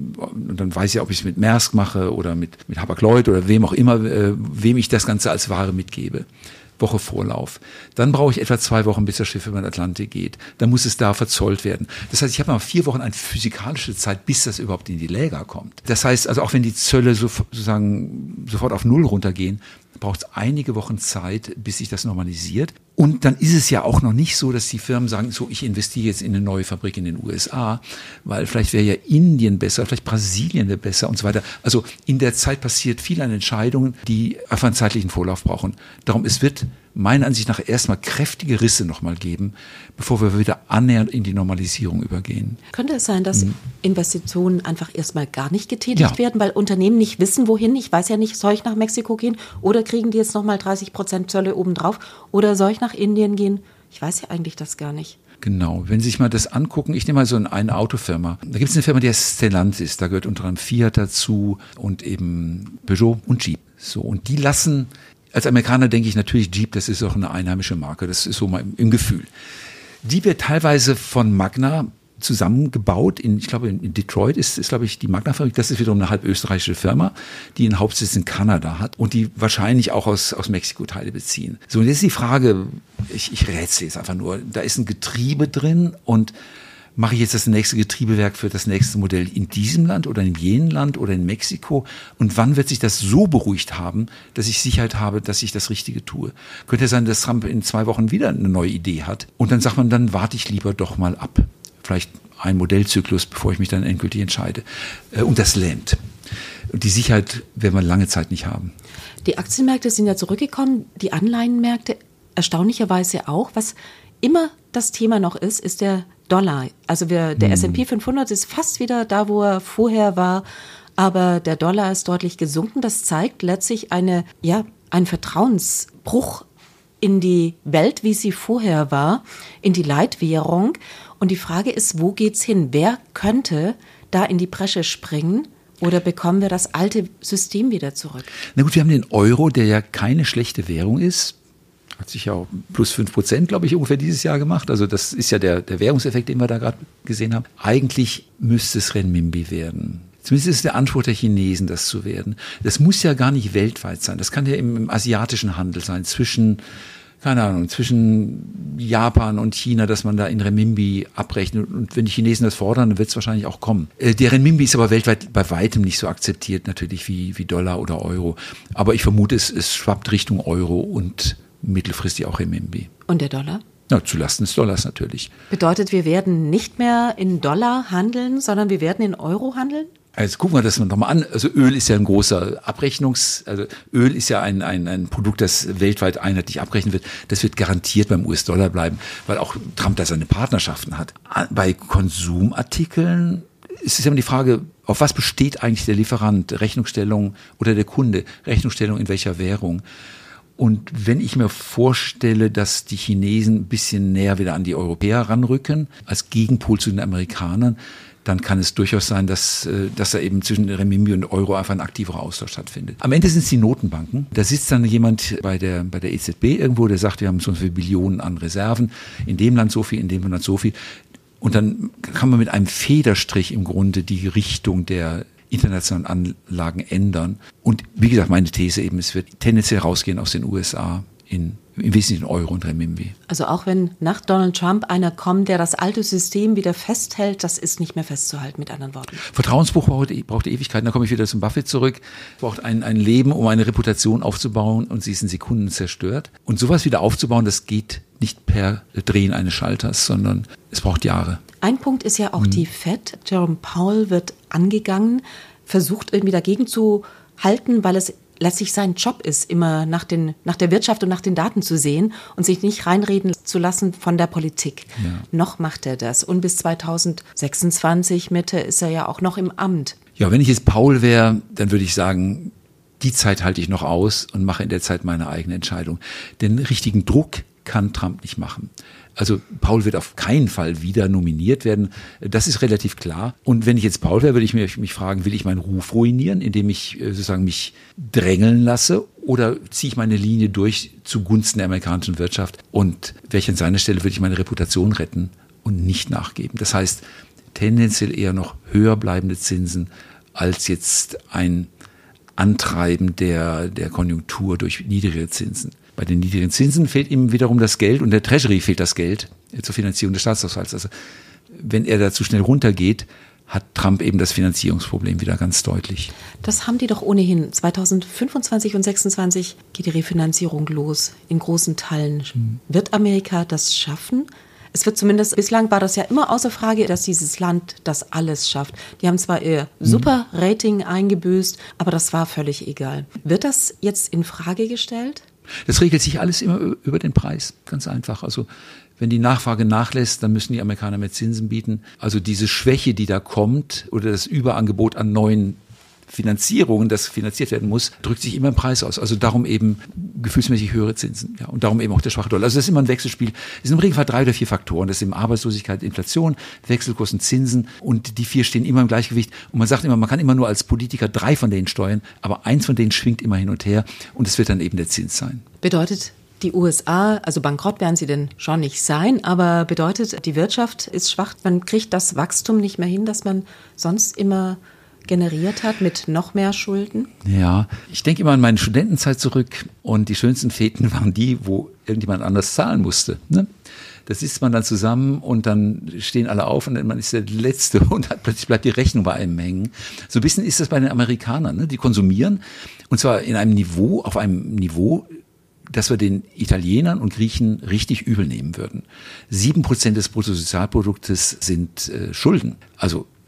und dann weiß ich ja, ob ich es mit Maersk mache oder mit, mit Hapag-Lloyd oder wem auch immer, äh, wem ich das Ganze als Ware mitgebe. Woche Vorlauf. Dann brauche ich etwa zwei Wochen, bis das Schiff über den Atlantik geht. Dann muss es da verzollt werden. Das heißt, ich habe mal vier Wochen eine physikalische Zeit, bis das überhaupt in die Läger kommt. Das heißt, also auch wenn die Zölle so, sozusagen sofort auf Null runtergehen, braucht es einige Wochen Zeit, bis sich das normalisiert. Und dann ist es ja auch noch nicht so, dass die Firmen sagen, so, ich investiere jetzt in eine neue Fabrik in den U S A, weil vielleicht wäre ja Indien besser, vielleicht Brasilien wäre besser und so weiter. Also in der Zeit passiert viel an Entscheidungen, die einfach einen zeitlichen Vorlauf brauchen. Darum, es wird meiner Ansicht nach erstmal kräftige Risse nochmal geben, bevor wir wieder annähernd in die Normalisierung übergehen. Könnte es sein, dass hm. Investitionen einfach erstmal gar nicht getätigt ja. werden, weil Unternehmen nicht wissen, wohin? Ich weiß ja nicht, soll ich nach Mexiko gehen oder kriegen die jetzt nochmal dreißig Prozent Zölle obendrauf oder soll ich nach Indien gehen? Ich weiß ja eigentlich das gar nicht. Genau, wenn Sie sich mal das angucken, ich nehme mal so eine Autofirma. Da gibt es eine Firma, die heißt Stellantis, da gehört unter anderem Fiat dazu und eben Peugeot und Jeep. So, und die lassen, als Amerikaner denke ich natürlich Jeep, das ist auch eine einheimische Marke, das ist so mal im, im Gefühl. Die wird teilweise von Magna zusammengebaut. In, ich glaube, in Detroit ist, ist, glaube ich, die Magna-Fabrik. Das ist wiederum eine halb österreichische Firma, die einen Hauptsitz in Kanada hat und die wahrscheinlich auch aus, aus Mexiko Teile beziehen. So, und jetzt ist die Frage, ich, ich rätsel jetzt einfach nur, da ist ein Getriebe drin und mache ich jetzt das nächste Getriebewerk für das nächste Modell in diesem Land oder in jenem Land oder in Mexiko? Und wann wird sich das so beruhigt haben, dass ich Sicherheit habe, dass ich das Richtige tue? Könnte ja sein, dass Trump in zwei Wochen wieder eine neue Idee hat und dann sagt man, dann warte ich lieber doch mal ab. Vielleicht ein Modellzyklus, bevor ich mich dann endgültig entscheide. Und das lähmt. Die Sicherheit werden wir lange Zeit nicht haben. Die Aktienmärkte sind ja zurückgekommen, die Anleihenmärkte erstaunlicherweise auch. Was immer das Thema noch ist, ist der Dollar. Also wir, der hm. S und P fünfhundert ist fast wieder da, wo er vorher war, aber der Dollar ist deutlich gesunken. Das zeigt letztlich eine, ja, einen Vertrauensbruch in die Welt, wie sie vorher war, in die Leitwährung. Und die Frage ist, wo geht's hin? Wer könnte da in die Bresche springen? Oder bekommen wir das alte System wieder zurück? Na gut, wir haben den Euro, der ja keine schlechte Währung ist. Hat sich ja auch plus fünf Prozent, glaube ich, ungefähr dieses Jahr gemacht. Also das ist ja der, der Währungseffekt, den wir da gerade gesehen haben. Eigentlich müsste es Renminbi werden. Zumindest ist es der Anspruch der Chinesen, das zu werden. Das muss ja gar nicht weltweit sein. Das kann ja im, im asiatischen Handel sein, zwischen, keine Ahnung, zwischen Japan und China, dass man da in Renminbi abrechnet. Und wenn die Chinesen das fordern, dann wird es wahrscheinlich auch kommen. Äh, der Renminbi ist aber weltweit bei weitem nicht so akzeptiert, natürlich wie, wie Dollar oder Euro. Aber ich vermute, es, es schwappt Richtung Euro und mittelfristig auch Renminbi. Und der Dollar? Na, zulasten des Dollars natürlich. Bedeutet, wir werden nicht mehr in Dollar handeln, sondern wir werden in Euro handeln? Jetzt gucken wir das nochmal an. Also Öl ist ja ein großer Abrechnungs-, also Öl ist ja ein, ein, ein Produkt, das weltweit einheitlich abrechnen wird. Das wird garantiert beim U S-Dollar bleiben, weil auch Trump da seine Partnerschaften hat. Bei Konsumartikeln ist es immer die Frage, auf was besteht eigentlich der Lieferant, Rechnungsstellung oder der Kunde, Rechnungsstellung in welcher Währung? Und wenn ich mir vorstelle, dass die Chinesen ein bisschen näher wieder an die Europäer ranrücken, als Gegenpol zu den Amerikanern, dann kann es durchaus sein, dass, dass da eben zwischen Renminbi und Euro einfach ein aktiverer Austausch stattfindet. Am Ende sind es die Notenbanken. Da sitzt dann jemand bei der, bei der E Z B irgendwo, der sagt, wir haben so viele Billionen an Reserven, in dem Land so viel, in dem Land so viel. Und dann kann man mit einem Federstrich im Grunde die Richtung der internationalen Anlagen ändern. Und wie gesagt, meine These eben, es wird tendenziell rausgehen aus den U S A in im Wesentlichen Euro und Renminbi. Also auch wenn nach Donald Trump einer kommt, der das alte System wieder festhält, das ist nicht mehr festzuhalten, mit anderen Worten. Vertrauensbruch braucht, braucht Ewigkeiten. Da komme ich wieder zum Buffett zurück. Es braucht ein, ein Leben, um eine Reputation aufzubauen, und sie ist in Sekunden zerstört. Und sowas wieder aufzubauen, das geht nicht per Drehen eines Schalters, sondern es braucht Jahre. Ein Punkt ist ja auch hm. die Fed. Jerome Powell wird angegangen, versucht irgendwie dagegen zu halten, weil es letztlich sein Job ist, immer nach, den, nach der Wirtschaft und nach den Daten zu sehen und sich nicht reinreden zu lassen von der Politik. Ja. Noch macht er das. Und bis zweitausendsechsundzwanzig Mitte ist er ja auch noch im Amt. Ja, wenn ich jetzt Paul wäre, dann würde ich sagen, die Zeit halte ich noch aus und mache in der Zeit meine eigene Entscheidung. Den richtigen Druck kann Trump nicht machen. Also Paul wird auf keinen Fall wieder nominiert werden. Das ist relativ klar. Und wenn ich jetzt Paul wäre, würde ich mich, mich fragen, will ich meinen Ruf ruinieren, indem ich sozusagen mich drängeln lasse, oder ziehe ich meine Linie durch zugunsten der amerikanischen Wirtschaft? Und wäre ich an seiner Stelle, würde ich meine Reputation retten und nicht nachgeben. Das heißt, tendenziell eher noch höher bleibende Zinsen als jetzt ein Antreiben der, der Konjunktur durch niedrigere Zinsen. Bei den niedrigen Zinsen fehlt ihm wiederum das Geld, und der Treasury fehlt das Geld zur Finanzierung des Staatshaushalts. Also wenn er da zu schnell runtergeht, hat Trump eben das Finanzierungsproblem wieder ganz deutlich. Das haben die doch ohnehin. zweitausendfünfundzwanzig und sechsundzwanzig geht die Refinanzierung los in großen Teilen. Hm. Wird Amerika das schaffen? Es wird zumindest, bislang war das ja immer außer Frage, dass dieses Land das alles schafft. Die haben zwar ihr super Rating eingebüßt, aber das war völlig egal. Wird das jetzt in Frage gestellt? Das regelt sich alles immer über den Preis, ganz einfach. Also wenn die Nachfrage nachlässt, dann müssen die Amerikaner mehr Zinsen bieten. Also diese Schwäche, die da kommt, oder das Überangebot an neuen Finanzierungen, das finanziert werden muss, drückt sich immer im Preis aus. Also darum eben gefühlsmäßig höhere Zinsen. Ja, und darum eben auch der schwache Dollar. Also das ist immer ein Wechselspiel. Es sind im Regelfall drei oder vier Faktoren. Das sind Arbeitslosigkeit, Inflation, Wechselkurs und Zinsen. Und die vier stehen immer im Gleichgewicht. Und man sagt immer, man kann immer nur als Politiker drei von denen steuern, aber eins von denen schwingt immer hin und her. Und es wird dann eben der Zins sein. Bedeutet, die U S A, also bankrott werden sie denn schon nicht sein, aber bedeutet, die Wirtschaft ist schwach. Man kriegt das Wachstum nicht mehr hin, das man sonst immer generiert hat mit noch mehr Schulden? Ja, ich denke immer an meine Studentenzeit zurück, und die schönsten Feten waren die, wo irgendjemand anders zahlen musste. Ne? Da sitzt man dann zusammen und dann stehen alle auf und man ist der Letzte und hat, plötzlich bleibt die Rechnung bei einem hängen. So ein bisschen ist das bei den Amerikanern. Ne? Die konsumieren, und zwar in einem Niveau, auf einem Niveau, dass wir den Italienern und Griechen richtig übel nehmen würden. Sieben Prozent des Bruttosozialproduktes sind äh, Schulden. Also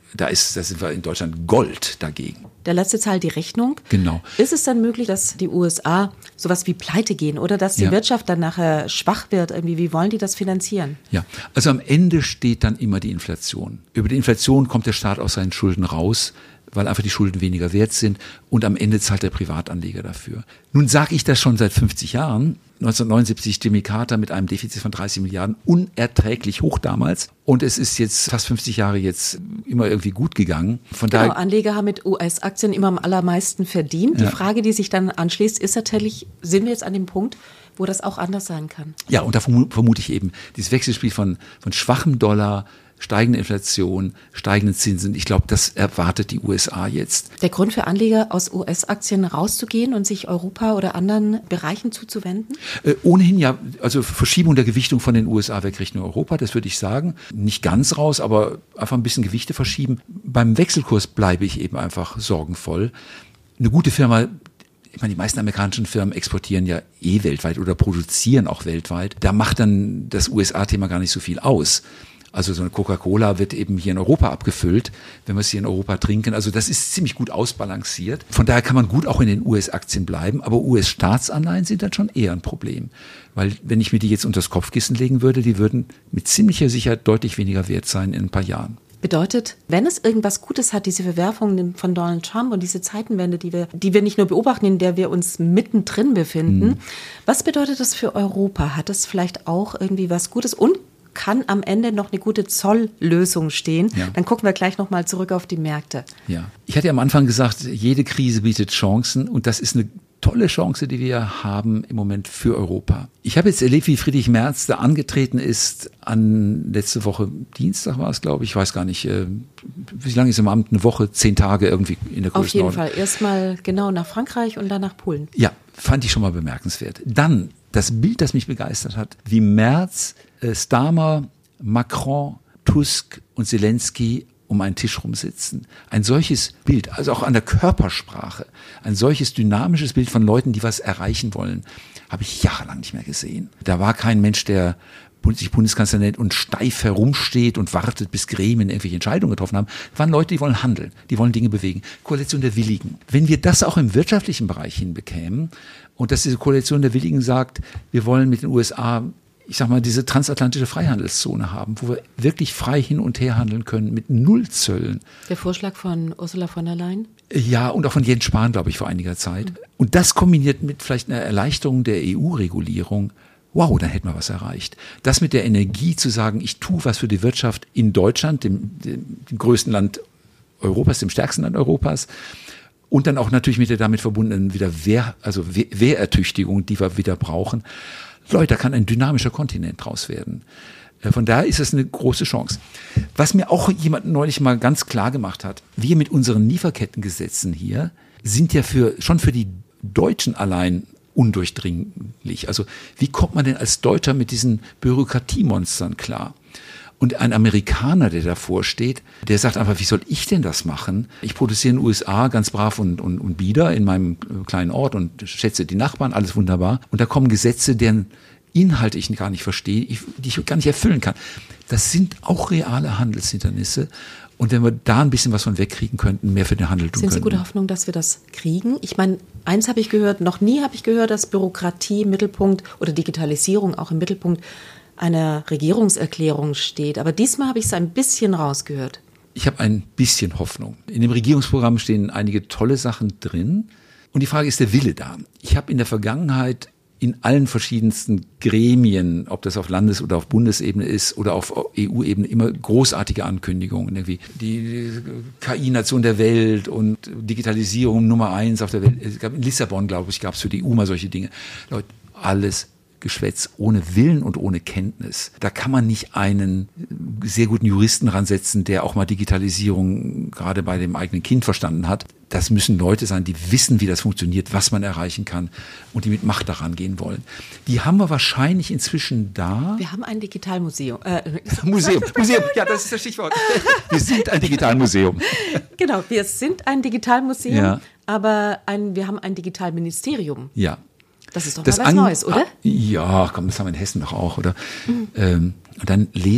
Da ist, da sind wir in Deutschland Gold dagegen. Der letzte Zahl, die Rechnung. Genau. Ist es dann möglich, dass die U S A sowas wie pleite gehen oder dass die ja. Wirtschaft dann nachher schwach wird? Irgendwie, wie wollen die das finanzieren? Ja, also am Ende steht dann immer die Inflation. Über die Inflation kommt der Staat aus seinen Schulden raus, weil einfach die Schulden weniger wert sind und am Ende zahlt der Privatanleger dafür. Nun sage ich das schon seit fünfzig Jahren. neunzehnhundertneunundsiebzig Jimmy Carter mit einem Defizit von dreißig Milliarden, unerträglich hoch damals. Und es ist jetzt fast fünfzig Jahre jetzt immer irgendwie gut gegangen. Von genau, daher, Anleger haben mit U S-Aktien immer am allermeisten verdient. Die Ja. Frage, die sich dann anschließt, ist natürlich, sind wir jetzt an dem Punkt, wo das auch anders sein kann? ja, und da vermu- vermute ich eben dieses Wechselspiel von, von schwachem Dollar, steigende Inflation, steigenden Zinsen. Ich glaube, das erwartet die U S A jetzt. Der Grund für Anleger, aus U S-Aktien rauszugehen und sich Europa oder anderen Bereichen zuzuwenden? Äh, ohnehin ja, also Verschiebung der Gewichtung von den U S A weg Richtung Europa, das würde ich sagen. Nicht ganz raus, aber einfach ein bisschen Gewichte verschieben. Beim Wechselkurs bleibe ich eben einfach sorgenvoll. Eine gute Firma, ich meine, die meisten amerikanischen Firmen exportieren ja eh weltweit oder produzieren auch weltweit. Da macht dann das U S A-Thema gar nicht so viel aus. Also so eine Coca-Cola wird eben hier in Europa abgefüllt, wenn wir es hier in Europa trinken. Also das ist ziemlich gut ausbalanciert. Von daher kann man gut auch in den U S-Aktien bleiben, aber U S-Staatsanleihen sind dann schon eher ein Problem. Weil wenn ich mir die jetzt unter das Kopfkissen legen würde, die würden mit ziemlicher Sicherheit deutlich weniger wert sein in ein paar Jahren. Bedeutet, wenn es irgendwas Gutes hat, diese Verwerfung von Donald Trump und diese Zeitenwende, die wir, die wir nicht nur beobachten, in der wir uns mittendrin befinden, mhm. was bedeutet das für Europa? Hat das vielleicht auch irgendwie was Gutes und kann am Ende noch eine gute Zolllösung stehen? Ja. Dann gucken wir gleich nochmal zurück auf die Märkte. Ja, ich hatte ja am Anfang gesagt, jede Krise bietet Chancen und das ist eine tolle Chance, die wir haben im Moment für Europa. Ich habe jetzt erlebt, wie Friedrich Merz da angetreten ist an letzte Woche Dienstag war es, glaube ich, ich weiß gar nicht, äh, wie lange ist im Amt, eine Woche, zehn Tage irgendwie in der Größenordnung. Auf jeden Fall, erstmal genau nach Frankreich und dann nach Polen. Ja, fand ich schon mal bemerkenswert. Dann das Bild, das mich begeistert hat, wie Merz, äh, Starmer, Macron, Tusk und Zelensky um einen Tisch rumsitzen. Ein solches Bild, also auch an der Körpersprache, ein solches dynamisches Bild von Leuten, die was erreichen wollen, habe ich jahrelang nicht mehr gesehen. Da war kein Mensch, der sich Bundeskanzler nennt und steif herumsteht und wartet, bis Gremien irgendwelche Entscheidungen getroffen haben. Das waren Leute, die wollen handeln, die wollen Dinge bewegen. Koalition der Willigen. Wenn wir das auch im wirtschaftlichen Bereich hinbekämen und dass diese Koalition der Willigen sagt, wir wollen mit den U S A, ich sag mal, diese transatlantische Freihandelszone haben, wo wir wirklich frei hin und her handeln können mit Nullzöllen. Der Vorschlag von Ursula von der Leyen? Ja, und auch von Jens Spahn, glaube ich, vor einiger Zeit. Mhm. Und das kombiniert mit vielleicht einer Erleichterung der E U-Regulierung. Wow, dann hätten wir was erreicht. Das mit der Energie zu sagen, ich tue was für die Wirtschaft in Deutschland, dem, dem, dem größten Land Europas, dem stärksten Land Europas. Und dann auch natürlich mit der damit verbundenen wieder Wehr, also Wehrertüchtigung, die wir wieder brauchen. Leute, da kann ein dynamischer Kontinent draus werden. Von daher ist es eine große Chance. Was mir auch jemand neulich mal ganz klar gemacht hat, wir mit unseren Lieferkettengesetzen hier sind ja für, schon für die Deutschen allein undurchdringlich. Also wie kommt man denn als Deutscher mit diesen Bürokratiemonstern klar? Und ein Amerikaner, der davor steht, der sagt einfach, wie soll ich denn das machen? Ich produziere in den U S A ganz brav und, und, und bieder in meinem kleinen Ort und schätze die Nachbarn, alles wunderbar. Und da kommen Gesetze, deren Inhalte ich gar nicht verstehe, ich, die ich gar nicht erfüllen kann. Das sind auch reale Handelshindernisse. Und wenn wir da ein bisschen was von wegkriegen könnten, mehr für den Handel tun Sind Sie könnten. guter Hoffnung, dass wir das kriegen? Ich meine, eins habe ich gehört, noch nie habe ich gehört, dass Bürokratie im Mittelpunkt oder Digitalisierung auch im Mittelpunkt einer Regierungserklärung steht. Aber diesmal habe ich es ein bisschen rausgehört. Ich habe ein bisschen Hoffnung. In dem Regierungsprogramm stehen einige tolle Sachen drin. Und die Frage ist der Wille da. Ich habe in der Vergangenheit in allen verschiedensten Gremien, ob das auf Landes- oder auf Bundesebene ist oder auf E U-Ebene, immer großartige Ankündigungen. Irgendwie die K I-Nation der Welt und Digitalisierung Nummer eins auf der Welt. Es gab in Lissabon, glaube ich, gab es für die E U mal solche Dinge. Leute, alles Geschwätz ohne Willen und ohne Kenntnis. Da kann man nicht einen sehr guten Juristen ransetzen, der auch mal Digitalisierung gerade bei dem eigenen Kind verstanden hat. Das müssen Leute sein, die wissen, wie das funktioniert, was man erreichen kann und die mit Macht daran gehen wollen. Die haben wir wahrscheinlich inzwischen da. Wir haben ein Digitalmuseum. Äh, Museum, Museum, ja, das ist das Stichwort. Wir sind ein Digitalmuseum. Genau, wir sind ein Digitalmuseum, ja. aber ein, wir haben ein Digitalministerium. Ja. Das ist doch das mal was an, Neues, oder? Ja, komm, das haben wir in Hessen doch auch, oder? Mhm. Ähm, und dann lese ich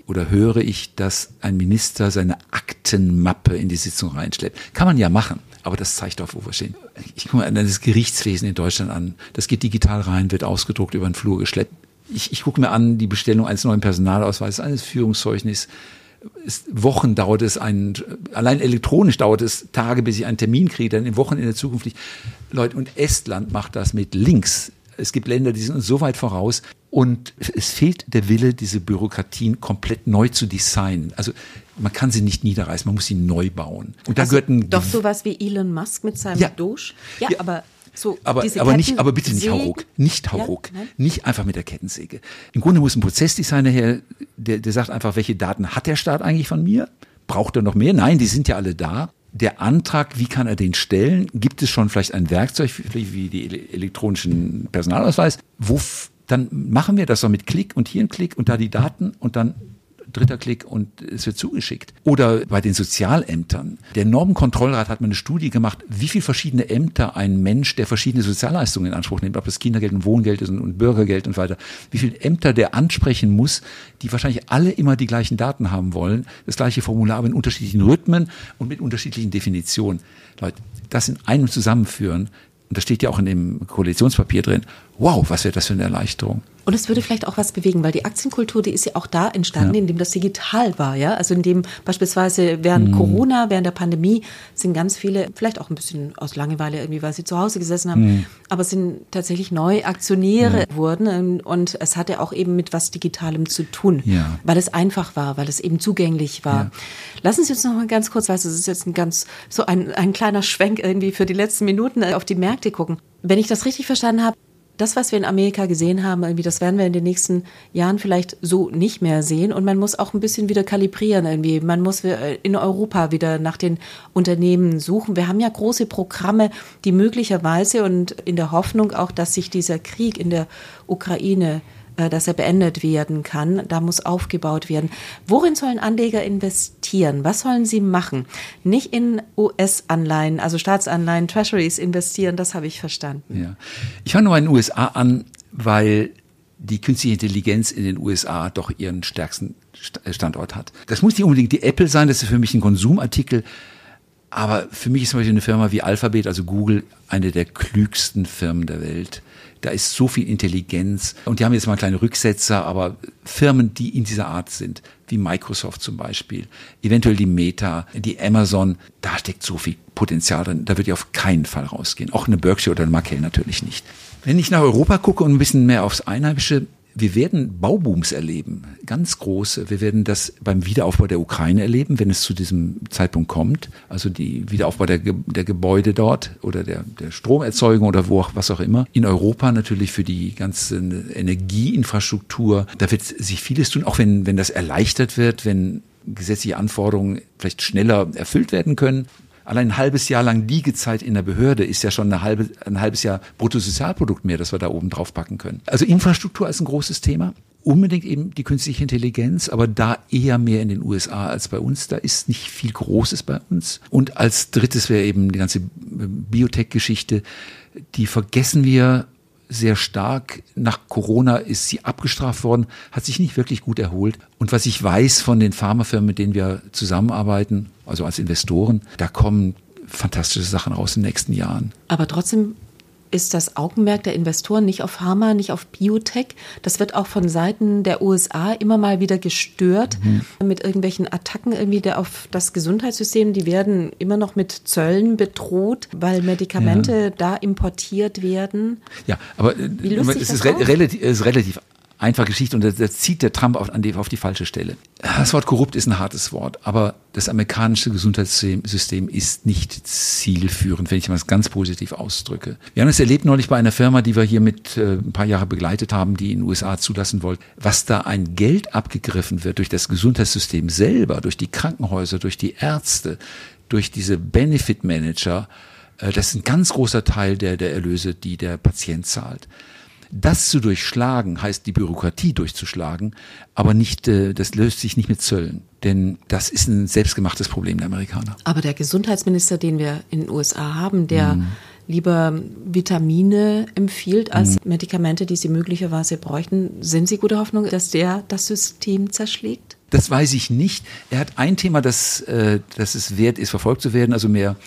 oder höre ich, dass ein Minister seine Aktenmappe in die Sitzung reinschleppt. Kann man ja machen, aber das zeigt auch, wo wir stehen. Ich gucke mir das Gerichtswesen in Deutschland an. Das geht digital rein, wird ausgedruckt, über den Flur geschleppt. Ich, ich gucke mir an die Bestellung eines neuen Personalausweises, eines Führungszeugnisses. Es, Wochen dauert es, ein, allein elektronisch dauert es Tage, bis ich einen Termin kriege, dann in Wochen in der Zukunft nicht. Leute, und Estland macht das mit Links. Es gibt Länder, die sind uns so weit voraus. Und es fehlt der Wille, diese Bürokratien komplett neu zu designen. Also man kann sie nicht niederreißen, man muss sie neu bauen. Und da also gehört ein doch sowas wie Elon Musk mit seinem ja. Doge. Ja, ja. aber so aber, diese aber nicht, aber bitte nicht Kettensägen? hauruck, nicht hauruck, Ja, nicht einfach mit der Kettensäge. Im Grunde muss ein Prozessdesigner her, der, der sagt einfach, welche Daten hat der Staat eigentlich von mir? Braucht er noch mehr? Nein, die sind ja alle da. Der Antrag, wie kann er den stellen? Gibt es schon vielleicht ein Werkzeug wie die elektronischen Personalausweis? Wo dann machen wir das doch mit Klick und hier ein Klick und da die Daten und dann dritter Klick und es wird zugeschickt. Oder bei den Sozialämtern. Der Normenkontrollrat hat mal eine Studie gemacht, wie viele verschiedene Ämter ein Mensch, der verschiedene Sozialleistungen in Anspruch nimmt, ob das Kindergeld und Wohngeld ist und, und Bürgergeld und so weiter, wie viele Ämter der ansprechen muss, die wahrscheinlich alle immer die gleichen Daten haben wollen, das gleiche Formular, aber in unterschiedlichen Rhythmen und mit unterschiedlichen Definitionen. Leute, das in einem zusammenführen, und das steht ja auch in dem Koalitionspapier drin, wow, was wäre das für eine Erleichterung. Und es würde vielleicht auch was bewegen, weil die Aktienkultur, die ist ja auch da entstanden, ja. indem das digital war, ja. Also indem beispielsweise während mhm. Corona, während der Pandemie sind ganz viele, vielleicht auch ein bisschen aus Langeweile irgendwie, weil sie zu Hause gesessen haben, mhm. aber sind tatsächlich neu Aktionäre ja. wurden und es hatte auch eben mit was Digitalem zu tun, ja. weil es einfach war, weil es eben zugänglich war. Ja. Lassen Sie uns noch mal ganz kurz, weil es ist jetzt ein ganz, so ein, ein kleiner Schwenk irgendwie für die letzten Minuten auf die Märkte gucken. Wenn ich das richtig verstanden habe, das, was wir in Amerika gesehen haben, irgendwie, das werden wir in den nächsten Jahren vielleicht so nicht mehr sehen. Und man muss auch ein bisschen wieder kalibrieren irgendwie. Man muss in Europa wieder nach den Unternehmen suchen. Wir haben ja große Programme, die möglicherweise und in der Hoffnung auch, dass sich dieser Krieg in der Ukraine, dass er beendet werden kann. Da muss aufgebaut werden. Worin sollen Anleger investieren? Was sollen sie machen? Nicht in U S-Anleihen, also Staatsanleihen, Treasuries investieren, das habe ich verstanden. Ja. Ich fange nur in den U S A an, weil die künstliche Intelligenz in den U S A doch ihren stärksten Standort hat. Das muss nicht unbedingt die Apple sein, das ist für mich ein Konsumartikel. Aber für mich ist zum Beispiel eine Firma wie Alphabet, also Google, eine der klügsten Firmen der Welt. Da ist so viel Intelligenz. Und die haben jetzt mal kleine Rücksetzer, aber Firmen, die in dieser Art sind, wie Microsoft zum Beispiel, eventuell die Meta, die Amazon, da steckt so viel Potenzial drin. Da würde ich auf keinen Fall rausgehen. Auch eine Berkshire oder eine Markel natürlich nicht. Wenn ich nach Europa gucke und ein bisschen mehr aufs Einheimische, wir werden Baubooms erleben, ganz große. Wir werden das beim Wiederaufbau der Ukraine erleben, wenn es zu diesem Zeitpunkt kommt. Also die Wiederaufbau der, der Gebäude dort oder der, der Stromerzeugung oder wo auch, was auch immer. In Europa natürlich für die ganze Energieinfrastruktur. Da wird sich vieles tun, auch wenn, wenn das erleichtert wird, wenn gesetzliche Anforderungen vielleicht schneller erfüllt werden können. Allein ein halbes Jahr lang Liegezeit in der Behörde ist ja schon eine halbe, ein halbes Jahr Bruttosozialprodukt mehr, das wir da oben drauf packen können. Also Infrastruktur ist ein großes Thema. Unbedingt eben die künstliche Intelligenz, aber da eher mehr in den U S A als bei uns. Da ist nicht viel Großes bei uns. Und als drittes wäre eben die ganze Biotech-Geschichte. Die vergessen wir sehr stark. Nach Corona ist sie abgestraft worden, hat sich nicht wirklich gut erholt. Und was ich weiß von den Pharmafirmen, mit denen wir zusammenarbeiten, also als Investoren, da kommen fantastische Sachen raus in den nächsten Jahren. Aber trotzdem ist das Augenmerk der Investoren nicht auf Pharma, nicht auf Biotech. Das wird auch von Seiten der U S A immer mal wieder gestört mhm. mit irgendwelchen Attacken irgendwie der auf das Gesundheitssystem. Die werden immer noch mit Zöllen bedroht, weil Medikamente ja. da importiert werden. Ja, aber Wie löst es ist, re- relativ, ist relativ einfach Geschichte und da, da zieht der Trump auf, an die, auf die falsche Stelle. Das Wort korrupt ist ein hartes Wort, aber das amerikanische Gesundheitssystem ist nicht zielführend, wenn ich mal das ganz positiv ausdrücke. Wir haben es erlebt neulich bei einer Firma, die wir hier mit äh, ein paar Jahre begleitet haben, die in den U S A zulassen wollte, was da ein Geld abgegriffen wird durch das Gesundheitssystem selber, durch die Krankenhäuser, durch die Ärzte, durch diese Benefit Manager. Äh, das ist ein ganz großer Teil der, der Erlöse, die der Patient zahlt. Das zu durchschlagen, heißt die Bürokratie durchzuschlagen, aber nicht, das löst sich nicht mit Zöllen. Denn das ist ein selbstgemachtes Problem der Amerikaner. Aber der Gesundheitsminister, den wir in den U S A haben, der mm. lieber Vitamine empfiehlt als mm. Medikamente, die sie möglicherweise bräuchten, sind Sie guter Hoffnung, dass der das System zerschlägt? Das weiß ich nicht. Er hat ein Thema, das, äh, das es wert ist, verfolgt zu werden, also mehr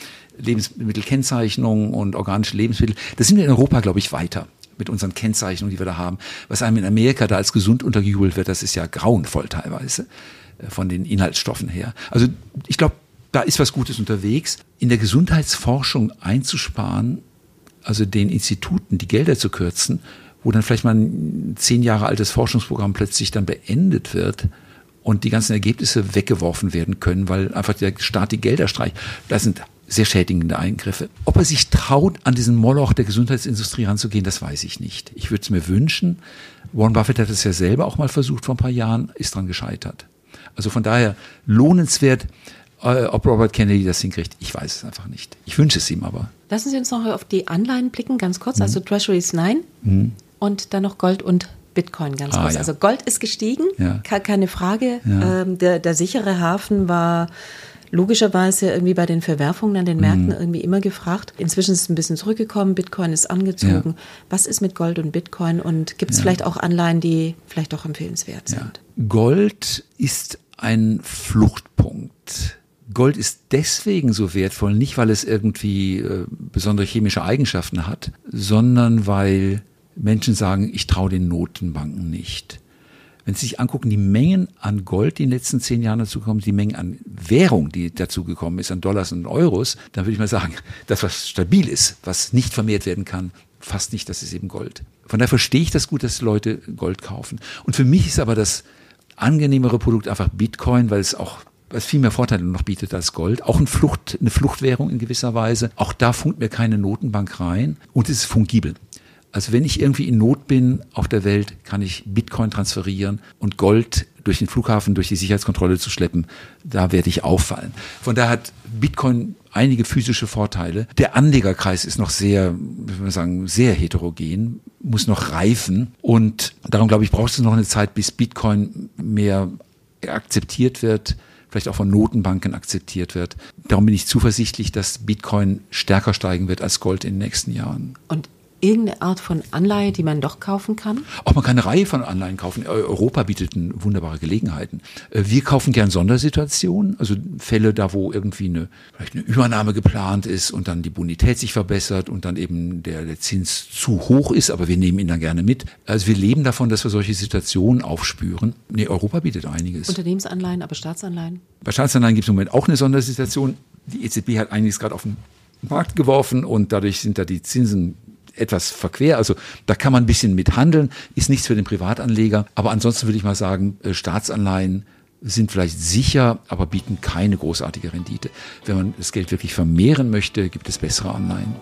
Lebensmittelkennzeichnung und organische Lebensmittel. Da sind wir in Europa, glaube ich, weiter mit unseren Kennzeichnungen, die wir da haben. Was einem in Amerika da als gesund untergejubelt wird, das ist ja grauenvoll teilweise äh, von den Inhaltsstoffen her. Also ich glaube, da ist was Gutes unterwegs. In der Gesundheitsforschung einzusparen, also den Instituten die Gelder zu kürzen, wo dann vielleicht mal ein zehn Jahre altes Forschungsprogramm plötzlich dann beendet wird und die ganzen Ergebnisse weggeworfen werden können, weil einfach der Staat die Gelder streicht. Das sind sehr schädigende Eingriffe. Ob er sich traut, an diesen Moloch der Gesundheitsindustrie ranzugehen, das weiß ich nicht. Ich würde es mir wünschen. Warren Buffett hat es ja selber auch mal versucht vor ein paar Jahren, ist dran gescheitert. Also von daher lohnenswert, äh, ob Robert Kennedy das hinkriegt. Ich weiß es einfach nicht. Ich wünsche es ihm aber. Lassen Sie uns noch auf die Anleihen blicken, ganz kurz. Mhm. Also Treasuries nein mhm. und dann noch Gold und Bitcoin ganz ah, kurz. Ja. Also Gold ist gestiegen, ja. keine Frage. Ja. Ähm, der, der sichere Hafen war logischerweise irgendwie bei den Verwerfungen an den Märkten mhm. irgendwie immer gefragt. Inzwischen ist es ein bisschen zurückgekommen, Bitcoin ist angezogen. Ja. Was ist mit Gold und Bitcoin und gibt es ja. vielleicht auch Anleihen, die vielleicht auch empfehlenswert sind? Ja. Gold ist ein Fluchtpunkt. Gold ist deswegen so wertvoll, nicht weil es irgendwie äh, besondere chemische Eigenschaften hat, sondern weil Menschen sagen, ich traue den Notenbanken nicht. Wenn Sie sich angucken, die Mengen an Gold, die in den letzten zehn Jahren dazugekommen sind, die Mengen an Währung, die dazugekommen ist, an Dollars und Euros, dann würde ich mal sagen, das, was stabil ist, was nicht vermehrt werden kann, fast nicht, das ist eben Gold. Von daher verstehe ich das gut, dass Leute Gold kaufen. Und für mich ist aber das angenehmere Produkt einfach Bitcoin, weil es auch was viel mehr Vorteile noch bietet als Gold. Auch eine, Flucht, eine Fluchtwährung in gewisser Weise. Auch da funkt mir keine Notenbank rein und es ist fungibel. Also wenn ich irgendwie in Not bin auf der Welt, kann ich Bitcoin transferieren und Gold durch den Flughafen, durch die Sicherheitskontrolle zu schleppen, da werde ich auffallen. Von daher hat Bitcoin einige physische Vorteile. Der Anlegerkreis ist noch sehr, wie soll man sagen, sehr heterogen, muss noch reifen und darum glaube ich, braucht es noch eine Zeit, bis Bitcoin mehr akzeptiert wird, vielleicht auch von Notenbanken akzeptiert wird. Darum bin ich zuversichtlich, dass Bitcoin stärker steigen wird als Gold in den nächsten Jahren. Und irgendeine Art von Anleihe, die man doch kaufen kann? Auch man kann eine Reihe von Anleihen kaufen. Europa bietet wunderbare Gelegenheiten. Wir kaufen gern Sondersituationen, also Fälle da, wo irgendwie eine, vielleicht eine Übernahme geplant ist und dann die Bonität sich verbessert und dann eben der, der Zins zu hoch ist, aber wir nehmen ihn dann gerne mit. Also wir leben davon, dass wir solche Situationen aufspüren. Nee, Europa bietet einiges. Unternehmensanleihen, aber Staatsanleihen? Bei Staatsanleihen gibt es im Moment auch eine Sondersituation. Die E Z B hat einiges gerade auf den Markt geworfen und dadurch sind da die Zinsen etwas verquer, also da kann man ein bisschen mit handeln, ist nichts für den Privatanleger, aber ansonsten würde ich mal sagen, Staatsanleihen sind vielleicht sicher, aber bieten keine großartige Rendite. Wenn man das Geld wirklich vermehren möchte, gibt es bessere Anleihen.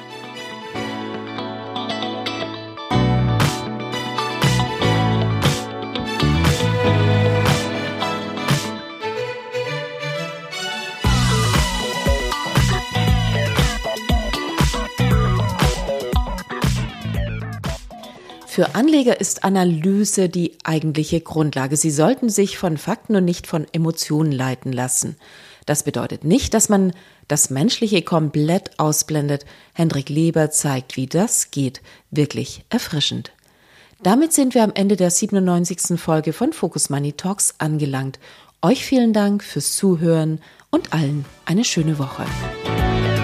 Für Anleger ist Analyse die eigentliche Grundlage. Sie sollten sich von Fakten und nicht von Emotionen leiten lassen. Das bedeutet nicht, dass man das Menschliche komplett ausblendet. Hendrik Leber zeigt, wie das geht. Wirklich erfrischend. Damit sind wir am Ende der siebenundneunzigsten Folge von Focus Money Talks angelangt. Euch vielen Dank fürs Zuhören und allen eine schöne Woche.